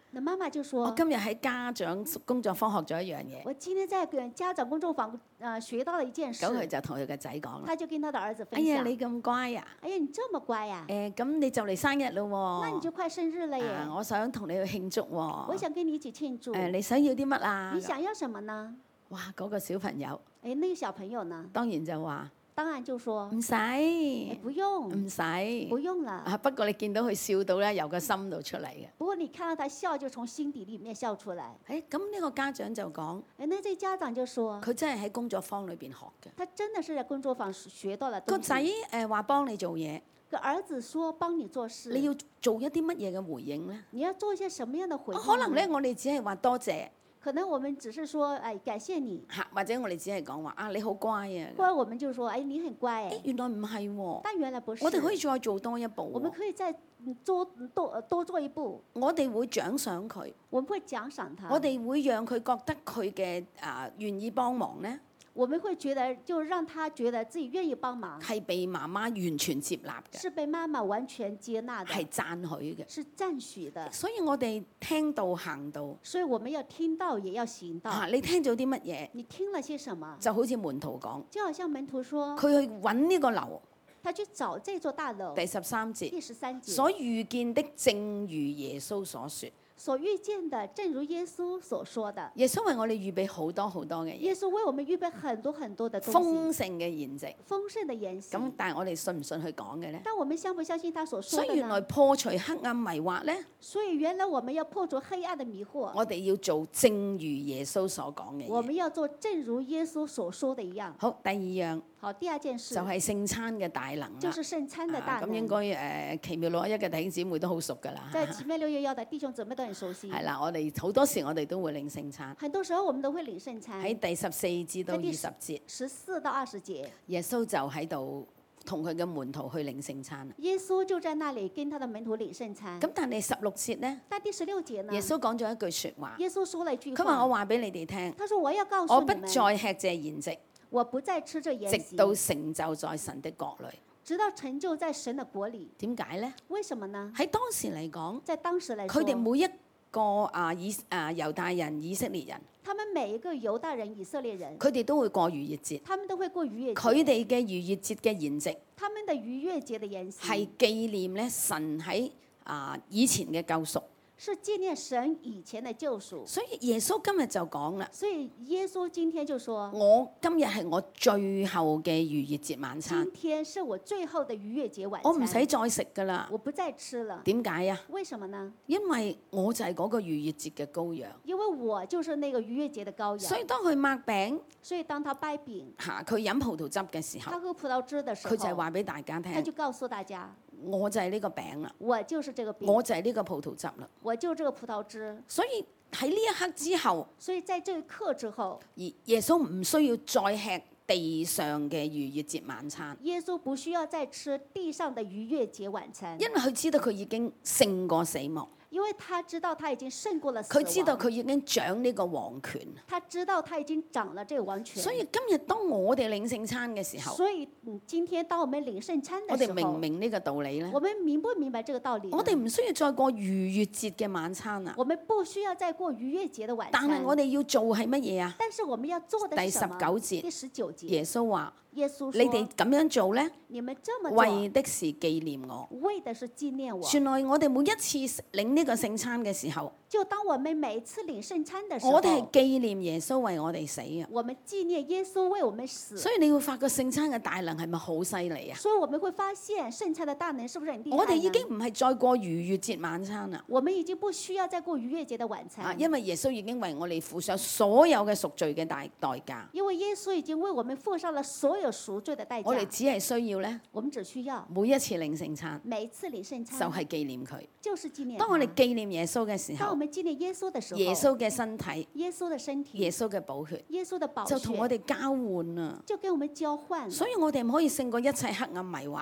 那媽媽就我說： 今日喺家長工作坊學咗一樣嘢， 我今天在跟家長工作坊學到了一件事。 咁佢就同佢個仔講啦。 他就跟他的兒子哎呀， 分享： 你咁乖啊！ 哎呀，你這麼乖呀、 咁你就嚟生日咯那你就快生日了喎！ 耶！ 我想同你去慶祝喎。 我想跟你一起慶祝。 你想要啲乜啊？ 你想要什麼呢？ 哇！嗰個小朋友哎，那個小朋友呢？ 當然就話當然就說： 唔使， 哎，不用， 唔使。 不用了。 啊，不過你見到佢笑到咧，由個心度出嚟嘅。 不過你看到他笑，就從心底裡面笑出來。 咁呢個家長就講， 哎，那這家長就說： 佢真係喺工作坊裏邊學嘅。 他真的是在工作坊學到了東個仔西。 話幫你做嘢， 個兒子說幫你做事， 你要做一啲乜嘢嘅回應咧？ 你要做一些什麼樣的回應呢？ 可能咧，我哋只係話多謝可能我們只是說，哎，感謝你， 嚇，或者我哋只係講話啊，你好乖啊。 或者我們就說，哎，你很乖，哎， 原來唔係喎， 但原來不是。 我哋可以再做多一步我們喎。 可以再多做一步， 我哋會獎賞佢， 我們會獎賞他， 我哋會讓佢覺得佢嘅願意幫忙咧， 我們會覺得就讓他覺得自己願意幫忙， 係被媽媽完全接納嘅， 是被媽媽完全接納的， 係讚許嘅。 是讚許的。 所以我哋聽到行到所以我們要聽到也要行道。 你聽咗啲乜嘢？ 你聽了些什麼？ 就好似門徒講， 就好像門徒說， 佢去揾呢個樓， 他去找這座大樓。 第13節， 第13節， 所遇見的正如耶穌所說。 所遇見的正如耶穌所說的。 耶穌為我哋預備好多好多嘅嘢， 耶穌為我們預備很多很多的東西， 豐盛嘅筵席。 豐盛的筵席。 咁但係我哋信唔信佢講嘅咧？ 但我們相不相信他所說的所以原來呢？ 破除黑暗迷惑咧， 所以原來我們要破除黑暗的迷惑， 我哋要做正如耶穌所講嘅嘢。 我們要做正如耶穌所說的一樣。 好，第二樣好，第二件事就係聖餐嘅大能啦。 就是聖餐的大能。 咁應該奇妙611嘅弟兄姊妹都好熟㗎啦。 在奇妙611的弟兄姊妹都很熟悉。 係啦，我哋好多時我哋都會領聖餐。 很多時候我們都會領聖餐。 喺第14至到在第 20節， 14到20節， 耶穌就喺度同佢嘅門徒去領聖餐。 耶穌就在那裡跟他的門徒領聖餐。 咁但係16節呢， 但第16節呢？ 耶穌講咗一句説話。 耶穌說了一句話。 佢話：我話俾你哋聽， 他說：我要告我訴你們， 不再吃這筵席， 我不再吃這筵直席， 到成就在神的國裏。 直到成就在神的國裡。 點解呢？ 為什麼呢？ 喺當時嚟講， 在當時來佢哋說， 每一個猶大人、以色列人， 他們每一個猶大人、以色列人， 佢哋都會過逾越節。 他們都會過逾越節。 佢哋嘅逾越節嘅筵席他們的逾越節的筵席係紀念咧神喺以前嘅救贖。 是紀念神以前的救贖。 所以耶穌今日就講啦， 所以耶穌今天就說： 我今日係我最後嘅逾越節晚餐今，天是我最後的逾越節晚餐。 我唔使再食噶啦。 我不再吃了。 點解啊？ 為什麼呢？ 因為我就係嗰個逾越節嘅羔羊。 因為我就是那個逾越節的羔羊。 所以當佢擘餅所以當他掰餅， 佢飲葡萄汁嘅時候他，喝葡萄汁的時候， 佢就係話俾大家聽， 他就告訴大家： 我就係呢個餅啦， 我就是這個餅， 我就係呢個葡萄汁啦。 我就這個葡萄汁。 所以喺呢一刻之後， 所以在這一刻之後， 而耶穌唔需要再吃地上嘅逾越節晚餐， 耶穌不需要再吃地上的逾越節晚餐， 因為佢知道佢已經勝過死亡， 因為他知道他已經勝過了死亡， 佢知道佢已經掌呢個王權。 他知道他已經掌了這個王權。 所以今日當我哋領聖餐嘅時候， 所以今天當我們領聖餐我哋的時候， 明唔明呢個道理呢？ 我們明不明白這個道理呢？ 我哋唔需要再過逾越節嘅晚餐啊！ 我們不需要再過逾越節的晚餐。 但係我哋要做係乜嘢啊？ 但是我們要做的第是什麼？ 19節第19節， 耶穌話： 耶穌說： 你哋咁樣做呢， 你們這麼為做， 的是紀念我。 為的是紀念我。 原來我哋每一次領呢個聖餐嘅時候， 就當我們每一次領聖餐的時候， 我哋係紀念耶穌為我哋死啊！ 我們紀念耶穌為我們死。 所以你會發覺聖餐嘅大能係咪好犀利啊？ 所以我們會發現聖餐的大能是不是很厲害呢？ 我哋已經唔係再過逾越節晚餐啦， 我們已經不需要再過逾越節的晚餐， 因為耶穌已經為我哋付上所有嘅贖罪嘅代價。 因為耶穌已經為我們付上了所有贖罪的代價。 我哋只係需要咧， 我們只需要每一次領聖餐每一次領聖餐就係紀念佢。 就是紀念他。 當我哋紀念耶穌嘅時當我候， 們紀念耶穌的時候， 耶穌嘅身體、 耶穌的身體、 耶穌嘅寶血耶穌的寶血就同我哋交換啊！ 就跟我們交換了。 所以我哋唔可以勝過一切黑暗迷惑啊！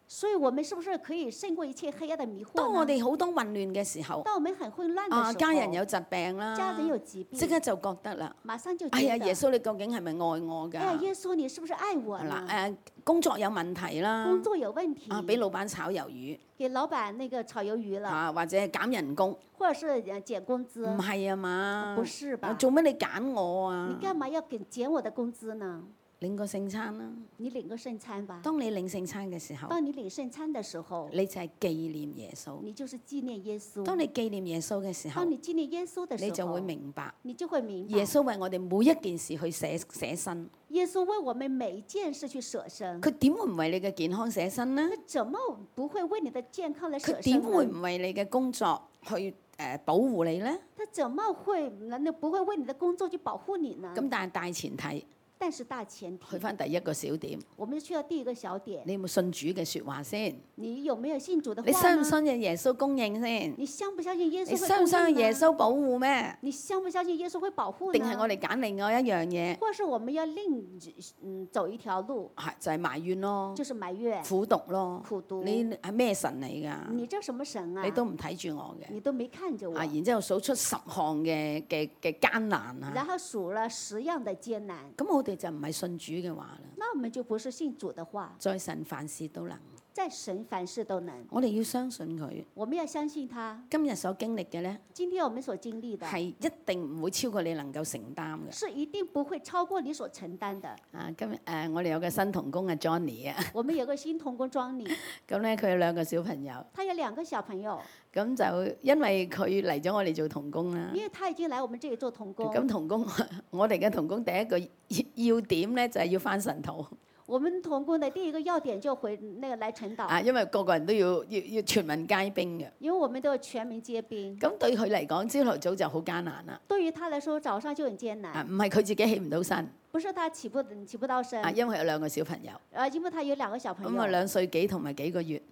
所以我們是不是可以勝過一切黑暗的迷惑當我呢？ 哋好多混亂嘅時候， 當我們很混亂的時候， 家人有疾病啦， 家人有疾病， 即刻就覺得啦， 馬上就覺哎呀， 得， 耶穌你究竟係咪愛我㗎？ 哎呀，耶穌你是不是愛我係呢？ 啦，工作有問題啦， 工作有問題， 俾老闆炒魷魚給老闆那個炒魷魚了， 或者係減人工， 或者是減工資， 唔係啊嘛？ 不是吧？ 做乜你揀我啊？ 你幹嘛要減我的工資呢？ 領個聖餐啦。 你領個聖餐吧。 當你領聖餐嘅時候， 當你領聖餐的時候， 你就係紀念耶穌。 你就是紀念耶穌。 當你紀念耶穌嘅時候， 當你紀念耶穌的時候， 你就會明白， 你就會明白耶穌為我哋每一件事去捨身。 耶穌為我們每一件事去捨身。 佢點會唔為你嘅健康捨身呢？ 他怎麼不會為你的健康來捨身呢？ 佢點會唔為你嘅工作去保護你呢？ 他怎麼會不會為你的工作去保護你呢？ 咁但係大前提， 但是大前提， 去翻第一個小點， 我們去到第一個小點。 你有冇信主嘅説話先？ 你有沒有信主的話你呢？ 相唔相信耶穌供應先？ 你相不相信耶穌會你相唔相信耶供應呢？ 穌保護咩？ 你相不相信耶穌會保護呢？ 定係我哋揀另外一樣嘢？ 或是我們要走一條路， 係就係埋怨咯， 就是埋怨、 苦毒咯。 苦毒。 你係咩神嚟㗎？ 你這什麼神啊？ 你都唔睇住我嘅。 你都沒看着我。 然之後數出10項嘅艱難然後數了10樣的艱難。 咁我哋就唔係信主嘅話啦。 那我們就不是信主的話。 在神凡事都能。 在神凡事都能。 我哋要相信佢。 我們要相信他。 今日所經歷嘅呢， 今天我們所經歷的係一定唔會超過你能夠承擔嘅。 是一定不會超過你所承擔的。 今日我哋有個新同工啊 Johnny 啊。 我們有個新同工 Johnny。 咁咧佢有2個小朋友。 他有2個小朋友。 咁就因為佢嚟咗我哋做同工啦。 因為他已經來我們這裡做同工。 咁同工，我哋嘅同工第一個要點咧就係要返神土。 我們同工的第一個要點就回來晨禱。 因為個個人都要全民皆兵嘅。 因為我們都要全民皆兵。 咁對佢嚟講，朝頭早就好艱難啦。 對於他來說，早上就很艱難。 唔係佢自己起唔到身。 不是他起不到身。 因為有2個小朋友。 因為他有2個小朋友。 咁2歲幾同埋幾個月。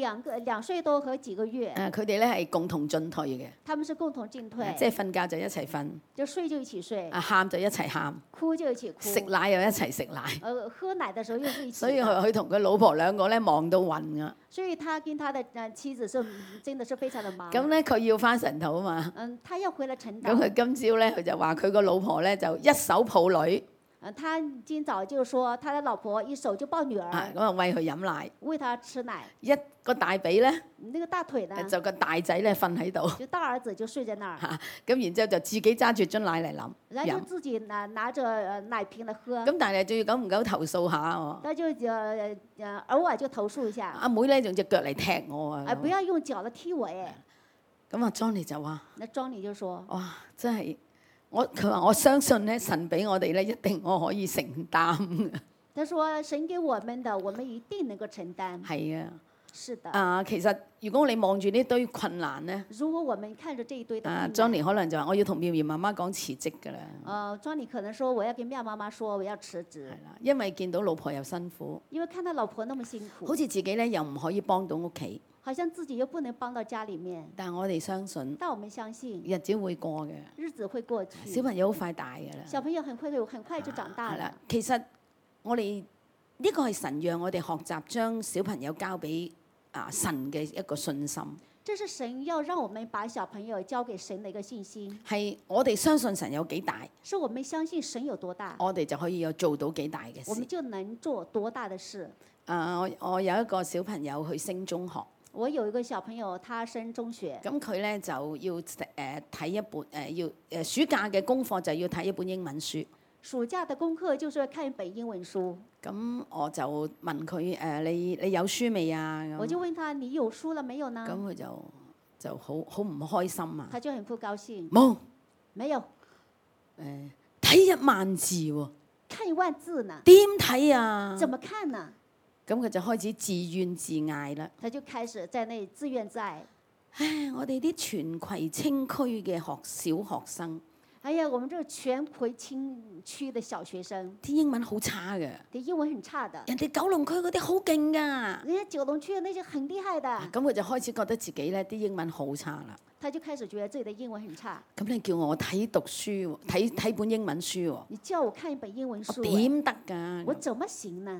2歲多和幾個月。 佢哋咧係共同進退嘅。 他們是共同進退。 即係瞓覺就一齊瞓。 就睡就一起睡。 喊就一齊喊。 哭就一起哭。 食奶又一齊食奶。 喝奶的時候又是一起。 所以佢同佢老婆2個咧忙到暈㗎。 所以他跟他的妻子是真的是非常的忙。 咁咧佢要返神土啊嘛。 他要回來晨禱。 咁佢今朝咧佢就話佢個老婆咧就一手抱女。 他今早就說，他的老婆一手就抱女兒。 咁啊餵佢飲奶。 餵他吃奶。 一個大髀咧。 那個大腿呢？ 就個大仔咧瞓喺度。 就大兒子就睡在那兒。 咁然之後就自己揸住樽奶嚟飲。 然後就自己拿着奶瓶嚟喝。 咁但係仲要久唔久投訴下喎。 他就偶爾就投訴一下。 阿妹咧用隻腳嚟踢我啊！ 不要用腳嚟踢我誒。 咁啊，Johnny 就話： 那 Johnny 就說： 哇，真係佢話我相信咧，神俾我哋咧，一定我可以承擔。 他說：神給我們的，我們一定能夠承擔。 係啊。 是的。 其實如果你望住呢堆困難咧， 如果我們看着這一堆的困難 ，Johnny 可能就話：我要同妙兒媽媽講辭職㗎啦。 Johnny 可能說：我要跟妙媽媽說，我要辭職。 係啦，因為見到老婆又辛苦。 因為看到老婆那麼辛苦。 好似自己咧又唔可以幫到屋企。 好像自己又不能幫到家裡面。 但係我哋相信。 但我們相信。 日子會過嘅。日子會過去。 小朋友好快大㗎啦。 小朋友很快就長大了。 其實我哋呢個係神讓我哋學習將小朋友交俾神嘅一個信心。 這是神要讓我們把小朋友交給神的一個信心。 係我哋相信神有幾大。 是我們相信神有多大。 我哋就可以有做到幾大嘅事。 我們就能做多大的事。 我有一個小朋友去升中學。 我有一個小朋友，他升中學。 咁佢咧就要睇一本暑假嘅功課就要睇一本英文書。 暑假的功課就是看一本英文書。 咁我就問佢你有書未啊？ 我就問他你有書了沒有呢？ 咁佢就好唔開心啊。 他就很不高興。 冇， 沒有。 睇1萬字喎。 看1萬字呢？ 點睇啊？ 怎麼看呢？ 咁佢就開始自怨自艾啦。 他就開始在那裡自怨自艾。 唉，我哋啲全葵青區嘅小學生。 哎呀，我們這個全葵青區的小學生， 啲英文好差嘅。 啲英文很差的。 人哋九龍區嗰啲好勁㗎。 人家九龍區的那些很厲害的。 咁佢就開始覺得自己咧啲英文好差啦。 他就開始覺得自己的英文很差。 咁你叫我睇讀書，睇本英文書喎。 你叫我看一本英文書。 我點得㗎？ 我怎麼行呢？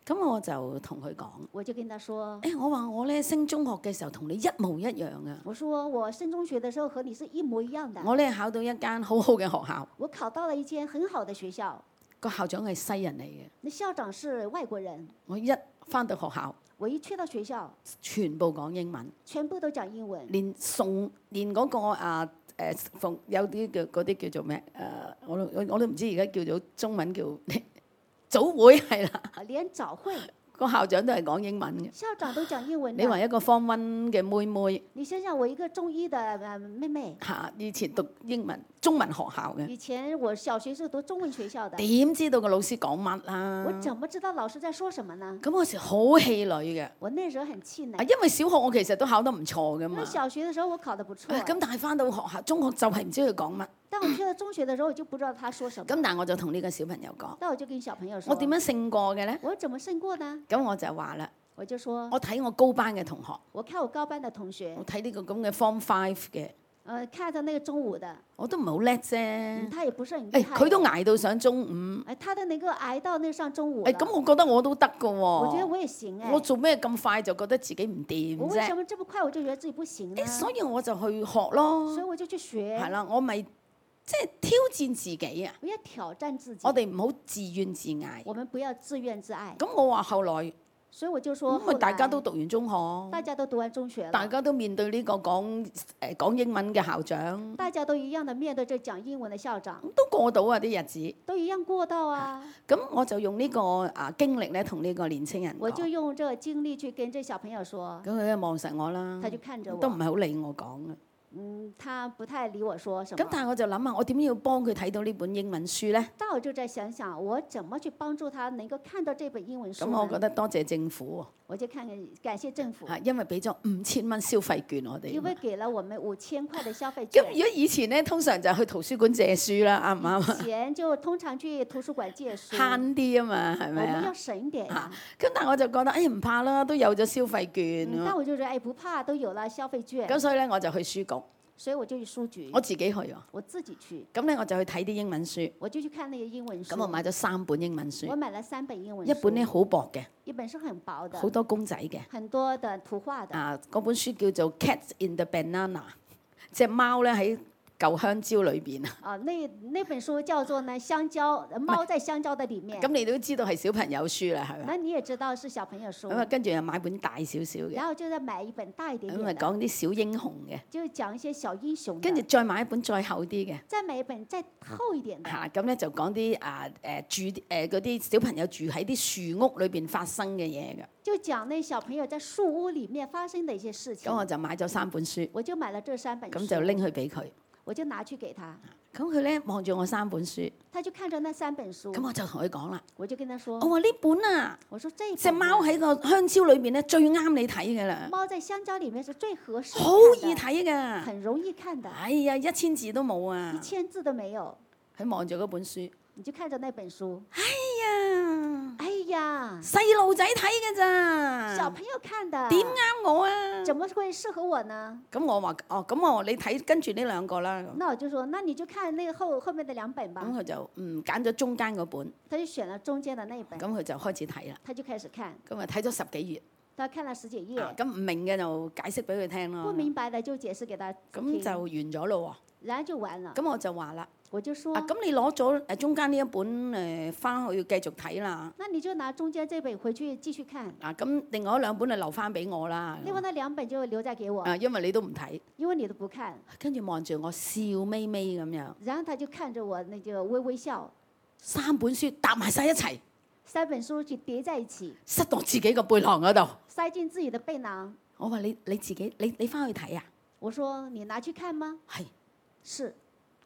咁我就同佢講， 我就跟他說， 我話我咧升中學嘅時候同你一模一樣啊！ 我說我升中學的時候和你是一模一樣的。 我咧考到一間好好嘅學校， 我考到了一間很好的學校， 個校長係西人嚟嘅。 那校長是外國人。 我一翻到學校， 我一去到學校， 全部講英文， 全部都講英文， 連嗰個有啲嗰啲叫做咩我都唔知而家叫做中文叫早會係啦， 連早會個校長都係講英文嘅。 校長都講英文的。 你話一個Form 1嘅妹妹， 你想想我一個中一的妹妹， 以前讀中文學校嘅， 以前我小學是讀中文學校的， 點知道個老師講乜啊？ 我怎麼知道老師在說什麼呢？ 咁嗰時好氣餒嘅， 我那時候很氣餒， 因為小學我其實都考得唔錯噶嘛那。小學的時候我考得不錯， 咁但係翻到學校中學就係唔知佢講乜。 但我去到中學的時候我就不知道他說什麼。 咁但係我就同呢個小朋友講， 但我就跟小朋友說， 我點樣勝過嘅咧？ 我怎麼勝過呢？ 咁我就話啦， 我就說， 我睇我高班嘅同學， 我看我高班的同學我，睇呢個咁嘅Form 5嘅， 看到那個中五的， 我都唔係好叻啫。 他也不是很厲害， 佢都捱到上中五， 他都能夠捱到那上中五了， 咁我覺得我都得㗎喎。 我覺得我也行我做咩咁快就覺得自己唔掂我為什啫？ 麼這麼快我就覺得自己不行呢？ 所以我就去學咯所以，我就去學， 係啦，我咪即係挑戰自己啊！ 我要挑戰自己， 我哋唔好自怨自艾。 我們不要自怨自艾。 咁我話後來所以我就說， 咁咪大家都讀完中大學， 家都讀完中學了， 大家都面對呢個講英文嘅校長， 大家都一樣的面對這講英文的校長， 都過到啊啲日子。 都一樣過到啊。 咁我就用呢個經歷咧，同呢個年青人我就講。 用這個經歷去跟這小朋友說， 咁佢咧望實我啦， 他就看着我都唔係好理我講嘅。 他不太理我說什麼。 咁但係我就諗下，我點要幫佢睇到呢本英文書咧？ 但我就在想想，我怎麼去幫助他能夠看到這本英文書呢？ 咁我覺得多謝政府我就感謝政府， 喎，因為俾咗5000蚊消費券我哋。 因為給了我們5000塊的消費咁券。 如果以前咧，通常就去圖書館借書啦，啱唔啱啊？ 以前就通常去圖書館借書， 慳啲啊嘛，係我咪啊們要？省點呀。 咁但係我就覺得，哎唔怕啦，都有咗消費券但我就覺得，不怕，都有了消費券。 咁所以咧，我就去書局， 所以我就去書局， 我自己去喎。 我自己去， 咁咧我就去睇啲英文書， 我就去看那個英文書。 咁我買咗3本英文我書， 買了3本英文書， 一本咧好薄嘅， 一本是很薄的， 好多公仔嘅。 很多的圖畫的。 嗰本書叫做《Cat in the Banana》，隻貓咧喺舊香蕉裏邊啊。 那本書叫做呢香蕉，貓在香蕉的裡面。 咁你都知道係小朋友書啦，係咪？ 那你也知道是小朋友書。 咁啊，跟住又買本大少少嘅， 然後就再買一本大一點咁啊點的， 講啲小英雄嘅， 就講一些小英雄的。 跟住再買一本再厚啲嘅。 再買一本再厚一點的。 咁咧就講啲嗰啲小朋友住喺啲樹屋裏邊發生嘅嘢嘅。 就講那小朋友在樹屋裡面發生的一些事情。 咁我就買咗3本書， 我就買了這3本書。 咁就拎去俾佢。 我就拿去給他， 咁佢咧望住我3本書， 他就看着那3本書。 咁我就同佢講啦， 我就跟他說， 我話呢本啊， 我說這隻貓喺個香蕉裏邊咧最啱你睇嘅啦， 貓在香蕉裡面是最合適， 好易，睇噶。 很容易看的， 哎呀，1000字都冇啊！ 1000字都沒有。 佢望住嗰本書， 你就看着那本書， 哎呀， 哎呀， 細路仔睇嘅咋， 小朋友看的， 點啱我啊？ 怎麼會適合我呢？ 咁我話咁你睇跟住呢2個啦。 那我就說，那你就看那個後面的2本吧。 咁佢就揀咗中間嗰本， 他就選了中間的那一本， 咁佢就開始睇啦。 他就開始看， 咁啊睇咗10幾頁， 他看了10幾頁， 咁唔明嘅就解釋俾佢聽咯。 不明白的就解釋給他咁聽， 就完咗咯然後就完了喎。。咁我就話啦， 我就說， 咁你攞咗中間呢一本翻去繼續睇啦。 那你就拿中間這本回去繼續看， 咁另外2本就留翻俾我啦。 另外那2本就留在給我， 因為你都唔睇， 因為你都不看。 跟住望住我笑眯眯咁樣。 然後他就看着我，那就微微笑。 3本書搭埋晒一齊， 3本書就疊在一起， 塞到自己個背囊嗰度。 塞進自己的背囊。 我話你自己你翻去睇啊？ 我說你拿去看嗎？ 係是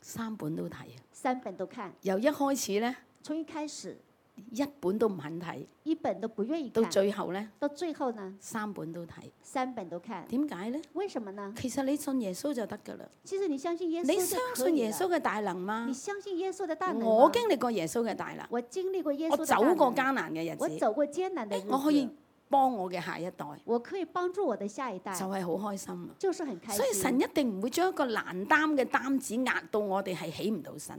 3本都睇啊。 3本都看。 由一開始咧， 從一開始 1本都唔肯睇， 一本都不願意到看， 最後咧到最後呢 3本都睇。 3本都看。 點解咧？ 為什麼呢？ 其實你信耶穌就得㗎啦。 其實你相信耶穌你就相可以了。 信耶穌嘅大能嗎你？相信耶穌的大能嗎？ 我經歷過耶穌嘅大能， 我經歷過耶穌我的大能。 走過艱難嘅日子， 我走過艱難的日子。 我可以幫我嘅下一代， 我可以幫助我的下一代， 就係好開心啊！ 就是很開心。 所以神一定唔會將一個難擔嘅擔子壓到我哋係起唔到身嘅。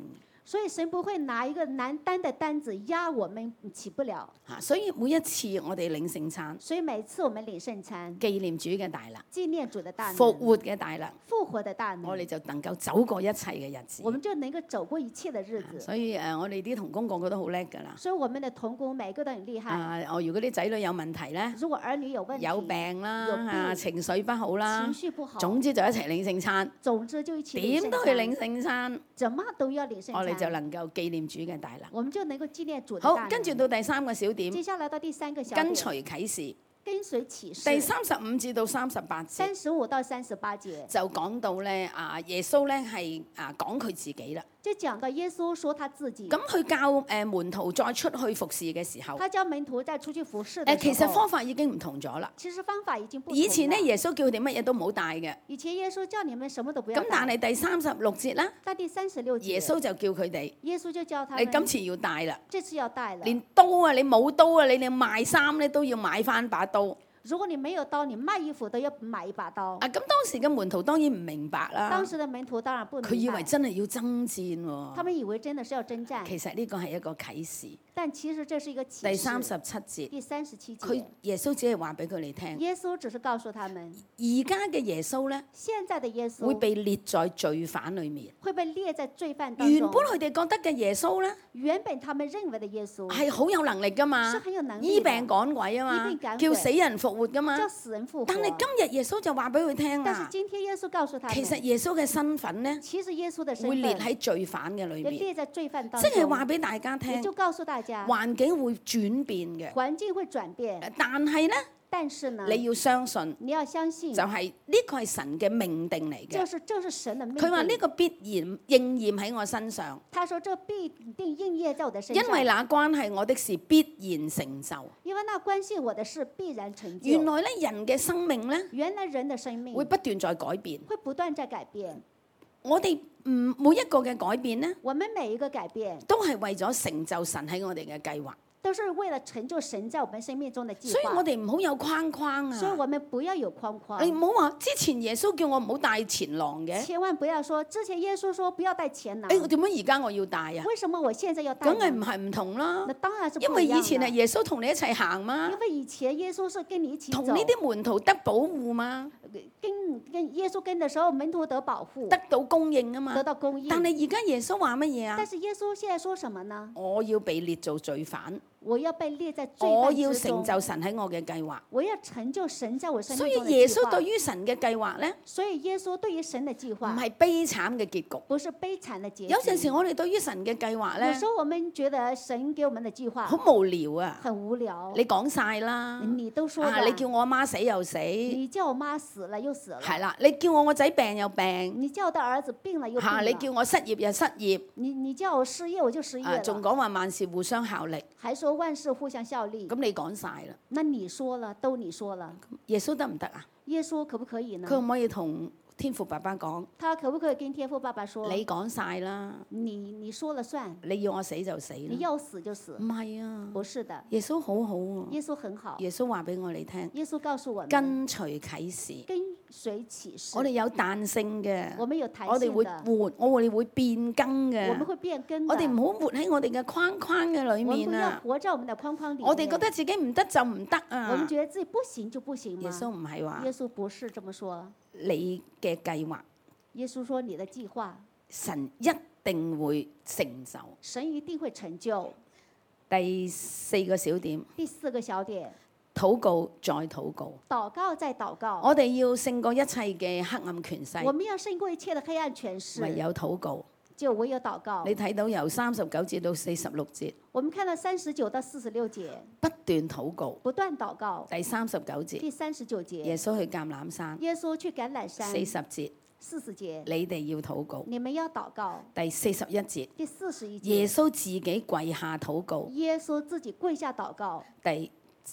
所以神不會拿一個難擔的擔子壓我們起不了。 所以每一次我哋領聖餐， 所以每次我們領聖餐， 紀念主嘅大能， 紀念主的大能， 復活嘅大能， 復活的大能， 我哋就能夠走過一切嘅日子我。們就能夠走過一切的日子。 所以我哋啲同工個個都好叻㗎啦。 所以我們的同工每個都很厲害。 如果啲仔女有問題咧， 如果兒女有問題， 有病啦， 有病情緒不好啦， 情緒不好， 總之就一齊領聖餐， 總之就一起領聖餐， 點都去領聖餐， 怎麼都要領聖餐， 我哋就能夠紀念主嘅大能。 我們就能夠紀念主的大能。 好，跟住到第三個小點， 接下來到第三個小點， 跟隨啟示。 跟隨啟示。 第35至到38節 35到38節就講到咧耶穌咧係講佢自己啦。 就講到耶穌說他自己。 咁佢教門徒再出去服侍嘅時候， 他教門徒再出去服侍的時候， 其實方法已經唔同咗啦。 其實方法已經不同。 以前咧耶穌叫佢哋乜嘢都唔好帶嘅。 以前耶穌叫你們什麼都不要帶。 咁但係第36節啦， 但第36節耶穌就叫佢哋， 耶穌就叫他們， 你今次要帶啦。 這次要帶了。 連刀啊，你冇刀啊，你哋賣衫咧都要買翻把刀。 如果你沒有刀，你賣衣服都要買一把刀。 咁當時嘅門徒當然唔明白啦。 當時嘅門徒當然不明白。 佢以為真係要爭戰喎。 他們以為真的是要征戰。 其實呢個係一個啟示。 但其實這是一個啟示。 第37節。 第37節。 佢耶穌只係話俾佢哋聽。 耶穌只是告訴他們。 而家嘅耶穌咧。 現在的耶穌。 會被列在罪犯裡面。 會被列在罪犯當中。 原本佢哋覺得嘅耶穌咧。 原本他們認為的耶穌。 係好有能力㗎嘛。 是很有能力。 醫病趕鬼啊嘛。叫死人復活㗎嘛。但係今日耶穌就話俾佢聽啊。 但是今天耶穌告訴他們。 其實耶穌嘅身份咧。 其實耶穌的身份。 會列喺罪犯嘅裏面。 列在罪犯當中。 即係話俾大家聽。 就告訴大家。 環境會轉變嘅。 環境會轉變。但是呢， 你要相信。 你要相信。 就係呢個係神嘅命定嚟嘅。 就是神的命定。 佢話呢個必然應驗喺我身上。 他說這必定應驗在我的身上。 因為那關係我的事必然成就。 因為那關係我的事必然成就。 原來咧人嘅生命咧。 原來人的生命。 會不斷在改變。 會不斷在改變。 我哋每一個嘅改變咧。 我們每一個改變。 都係為咗成就神喺我哋嘅計劃。 都是為了成就神在我們生命中的計劃。 所以我哋唔好有框框啊！ 所以我們不要有框框。 你唔好話之前耶穌叫我唔好帶錢囊嘅。 千萬不要說之前耶穌說不要帶錢囊。 點解而家我要帶啊？ 為什麼我現在要帶？ 梗係唔係唔同啦。 那當然是不一樣。 因為以前係耶穌同你一齊行嘛。 因為以前耶穌是跟你一起走。 同呢啲門徒得保護嘛。 跟耶穌跟的時候，門徒得保護。 得到供應啊嘛。 得到供應。 但係而家耶穌話乜嘢啊？ 但是耶穌現在說什麼呢？ 我要被列做罪犯。 我要被列在罪犯之中。 我要成就神喺我嘅計劃。 我要成就神在我生命中的計劃。 所以耶穌對於神嘅計劃咧， 所以耶穌對於神嘅計劃唔係悲慘嘅結局。 不是悲慘的結局。 有陣時我哋對於神嘅計劃咧， 有時候我們覺得神給我們的計劃好無聊啊， 很無聊。 你講晒啦， 你都說啦， 你叫我阿媽死又死， 你叫我媽死了又死了， 係啦，你叫我個仔病又病， 你叫我的兒子病了又病了， 你叫我失業又失業， 你叫我失業我就失業了， 仲講話萬事互相效力， 還說萬事互相效力， 咁你講晒啦， 那你說了，都你說了， 耶穌得唔得啊？ 耶穌可不可以呢？ 佢可唔可以同天父爸爸講？ 他可不可以跟天父爸爸說？ 你講晒啦， 你說了算， 你要我死就死啦， 你要死就死， 唔係啊， 不是的， 耶穌好好啊， 耶穌很好， 耶穌話俾我哋聽， 耶穌告訴我們跟隨啟示， 跟隨啟示， 我哋有彈性嘅， 我們有彈性， 我哋會活，我哋會變更嘅， 我們會變更， 我哋唔好活喺我哋嘅框框嘅裏面啊！ 活在我們的框框裏面。 我哋覺得自己唔得就唔得啊！ 我們覺得自己不行就不行嘛。 耶穌唔係話， 耶穌不是這麼說。 你嘅計劃， 耶穌說你的計劃， 神一定會成就。 神一定會成就。 第四個小點。 第四個小點。 禱告再禱告。 禱告再禱告。 我哋要勝過一切嘅黑暗權勢。 我們要勝過一切的黑暗權勢。 唯有禱告。 就唯有禱告。 你睇到由39節到46節。 我們看到39到46節。 不斷禱告。 不斷禱告。 第39節。 第39節。 耶穌去橄欖山。 耶穌去橄欖山。 40節。 40節。 你哋要禱告。 你們要禱告。 第41節。 第41節。 耶穌自己跪下禱告。 耶穌自己跪下禱告。 第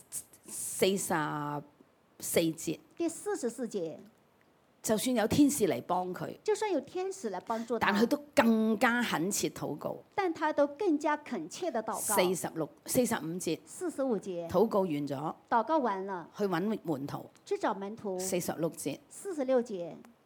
44節。 第44節。 就算有天使嚟幫佢， 就算有天使嚟幫助他， 但佢都更加懇切禱告。 但他都更加懇切的禱告。 45節。 45節。 禱告完咗。 禱告完了。 去揾門徒。 去找門徒。 46節。 46節。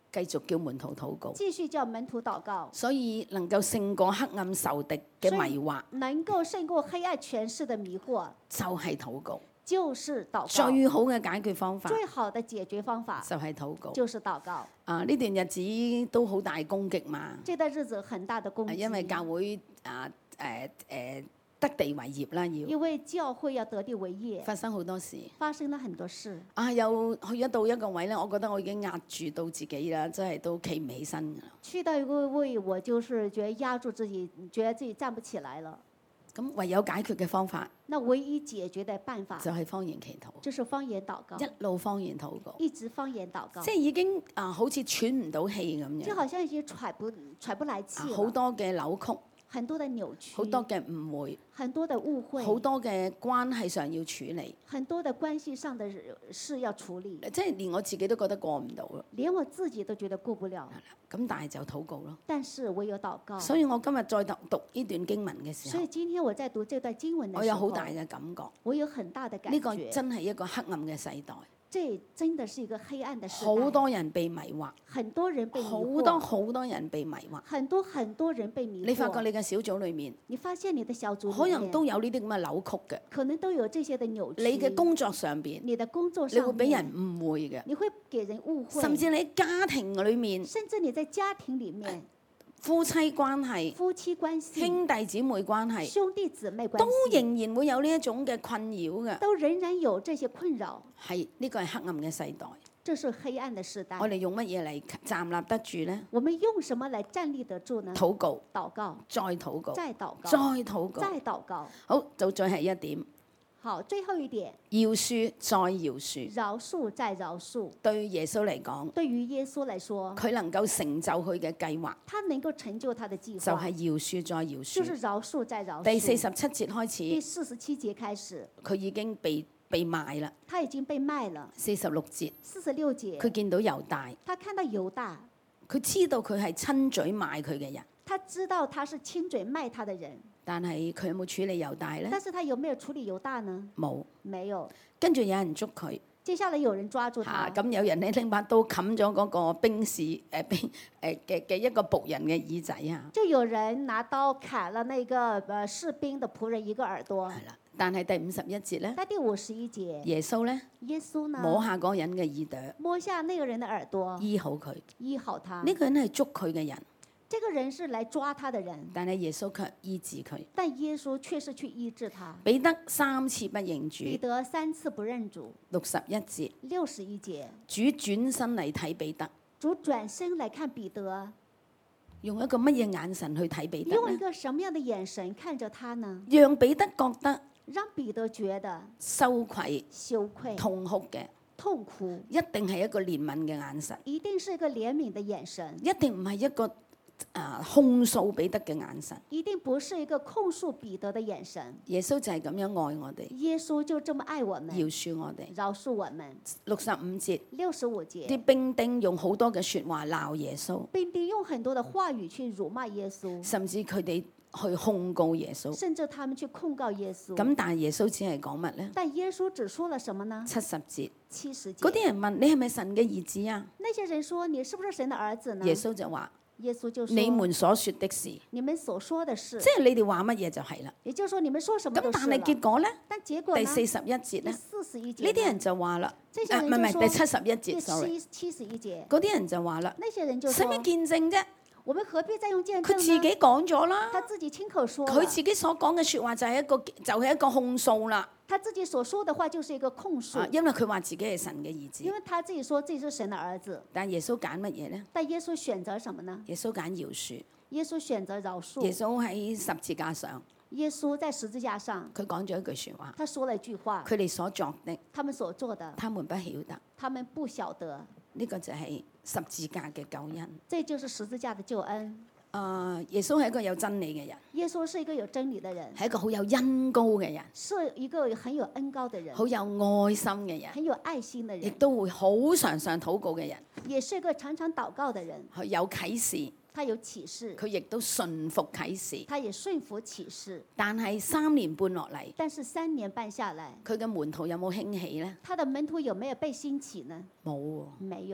繼續叫門徒禱告， 繼續叫門徒禱告， 所以能夠勝過黑暗仇敵嘅迷惑， 能夠勝過黑暗權勢的迷惑， 就係禱告。 就是禱告。 最好嘅解決方法最好的解決方法就係禱告。 就是禱告。 呢段日子都好大攻擊嘛， 這段日子很大的攻擊， 因為教會得地為業啦，要因為教會要得地為業， 發生好多事。 發生了很多事。 又去咗到一個位咧，我覺得我已經壓住到自己啦，真係都企唔起身㗎啦。 去到一個位，我就是覺得壓住自己，覺得自己站不起來了。 咁唯有解決嘅方法， 那唯一解決的辦法就係方言祈禱， 就是方言禱告， 一路方言禱告， 一直方言禱告， 即係已經好似喘唔到氣咁樣， 就好像已經喘不來氣了， 好多嘅扭曲， 很多的扭曲， 好多嘅誤會， 很多的誤會， 好多嘅關係上要處理， 很多的關係上的事要處理， 即係連我自己都覺得過唔到咯。 連我自己都覺得過不了。 咁但係就禱告咯。 但是我有禱告， 所以我今日再讀呢段經文嘅時候， 所以今天我在讀這段經文的時候， 我有好大嘅感覺。 我有很大的感覺。 呢個真係一個黑暗嘅世代， 這真的是一個黑暗的時代。 好多人被迷惑， 很多人被迷好惑， 多人被迷惑。 很多人被迷惑。 你發覺你嘅小組裏面， 你發現你的小組可能都有呢啲咁嘅扭曲嘅。 可能都有這些的扭曲。 你嘅工作上邊， 你的工作上你會俾人誤會嘅， 你會給人誤會， 甚至你喺家庭裏面， 甚至你在家庭裡面， 夫妻關係、 夫妻關係、 兄弟姊妹關係， 兄弟姊妹關係， 都仍然會有呢一種嘅困擾嘅。 都仍然有這些困擾。 係呢個係黑暗嘅世代。 這是黑暗的時代。 我哋用乜嘢嚟站立得住呢？ 我們用什麼來站立得住呢？ 禱告， 禱告， 再禱告， 再禱告， 再禱告， 再禱告。 好，到最後一點， 好，最後一點， 饒恕再饒恕。 饒恕再饒恕。 對耶穌嚟講， 對於耶穌來說， 佢能夠成就佢嘅計劃， 他能夠成就他的計劃， 就係饒恕再饒恕。 就是饒恕再饒恕。 第47節開第始， 47節開始， 佢已經被賣啦。 他已經被賣了。 46節， 46節， 佢見到猶大， 他看到猶大， 佢知道佢係親嘴賣佢嘅人， 他知道他是親嘴賣他的人， 但係佢有冇處理猶大呢？ 但是他有沒有處理猶大呢？ 冇。 沒有。 跟住有人捉佢， 接下來有人抓住他， 咁有人咧拎把刀冚咗嗰個兵士嘅一個僕人嘅耳仔啊。 就有人拿刀砍了那個士兵的僕人一個耳朵。 係啦，但係第51節咧， 在第51節， 耶穌咧耶穌呢摸下嗰個人嘅耳朵， 摸下那個人的耳朵， 醫好佢。 醫好他。 呢個人係捉佢嘅人， 這個人是來抓他的人， 但係耶穌卻醫治佢。 但耶穌卻是去醫治他。 彼得3次不認彼主， 得3次不認主。 61節， 61節， 主轉身嚟睇彼得， 主轉身來看彼得， 用一個乜嘢眼神去睇彼得用一呢？ 個什麼樣的眼神看着他呢？ 讓彼得覺得讓彼得覺得羞愧、 羞愧、 痛哭嘅， 痛苦， 一定係一個憐憫嘅眼神， 一定是一個憐憫的眼神， 一定唔係一個控訴彼得嘅眼神。 一定不是一個控訴彼得的眼神。 耶穌就係咁樣愛我哋， 耶穌就這麼愛我們， 饒恕我哋。 饒恕我們。 65節， 65節， 啲兵丁用好多嘅説話鬧耶穌， 兵丁用很多的話語去辱罵耶穌， 甚至佢哋去控告耶穌。 甚至他們去控告耶穌。 咁但係耶穌只係講乜呢？ 但耶穌只說了什麼呢？ 70節， 70節， 嗰啲人問你係咪神嘅兒子啊？ 那些人說你是不是神的兒子呢？ 耶穌就話： 耶穌就說你們所說的是，即你們所說的是， 係你哋話乜嘢就係啦。 也就是說你們說什麼咁但係都是了。 結果呢？ 但結果第呢？ 41節第呢？ 41節呢啲人就話啦， 這些人唔係就說第71 第節，sorry， 71節， 嗰啲人就話啦， 那些人就使乜說見證啫？ 我們何必再用見佢自證呢？ 己講咗啦， 他自己親口說了， 佢自己所講嘅説話就係一個控訴啦。 他自己所說的話就是一個控訴， 因為佢話自己係神嘅兒子因，為他自己說自己是神的兒子。 但耶穌揀乜嘢呢？ 但耶穌選擇什麼呢？ 耶穌揀饒恕。 耶穌選擇饒恕。 耶穌喺十字架上， 耶穌在十字架上， 佢講咗一句説話： 他說了一句話： 佢哋所作的， 他們所做的， 他們不曉得。 他們不曉得。 呢個就係十字架嘅救恩。 這就是十字架的救恩。 耶穌係一個有真理嘅人， 耶穌是一個有真理的人， 係一個好有恩高嘅人， 是一個很有恩高的人， 好有愛心嘅人， 很有愛心的亦人， 都會好常常禱告嘅人。 也是一個常常禱告的人。 佢有啟示， 他有啟示， 佢亦都順服啟示。 他也順服啟示。 但係3年半落嚟， 但是3年半下來， 佢嘅門徒有冇興起呢？ 他的門徒有沒有被興起呢？ 冇喎。 沒有。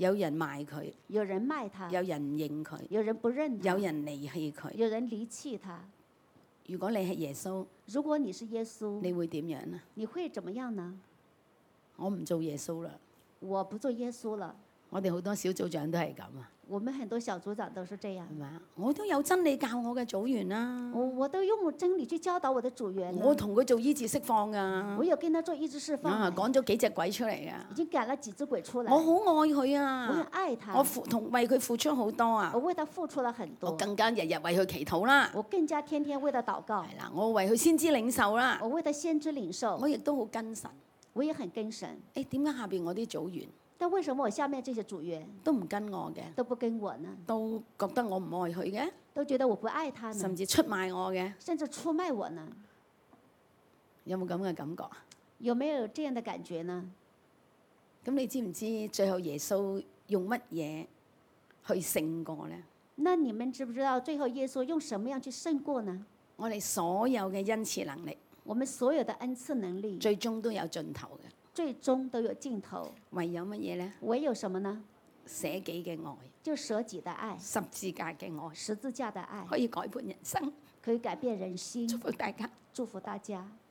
有人賣佢， 有人賣他， 有人唔認佢， 有人不認他， 有人離棄佢。 有人離棄他。 如果你係耶穌， 如果你是耶穌， 你會點樣啊？ 你會怎麼樣呢？ 我唔做耶穌啦。 我不做耶穌了。 我哋好多小組長都係咁啊， 我們很多小組長都是這樣。 係咪啊？我都有真理教我嘅組員啦。 我都用真理去教導我的組員。 我同佢做醫治釋放㗎。 我有跟他做醫治釋放。 趕咗幾隻鬼出嚟㗎。 已經趕了幾隻鬼出來。 我好愛佢啊！ 我很愛他。 我為佢付出好多啊！ 我為他付出了很多。 我更加日日為佢祈禱啦。 我更加天天為他禱告。 係啦，我為佢先知領受啦。 我為他先知領受。 我亦都好跟神。 我也很跟神。 誒，點解下邊我啲組員？ 但為什麼我下面這些組員都唔跟我嘅？ 都不跟我呢？ 都覺得我唔愛佢嘅？ 都覺得我不愛他呢？ 甚至出賣我嘅？ 甚至出賣我呢？ 有冇咁嘅感覺？ 有沒有這樣的感覺呢？ 咁你知唔知最後耶穌用乜嘢去勝過呢？ 那你們知不知道最後耶穌用什麼樣去勝過呢？ 我哋所有嘅恩賜能力， 我們所有的恩賜能力， 最終都有盡頭嘅。 最終都有盡頭。 唯有乜嘢呢？ 唯有什麼呢？ 捨己嘅愛， 就捨己的愛， 十字架嘅愛， 十字架的愛， 可以改變人生， 可以改變人心。 祝福大家， 祝福大家。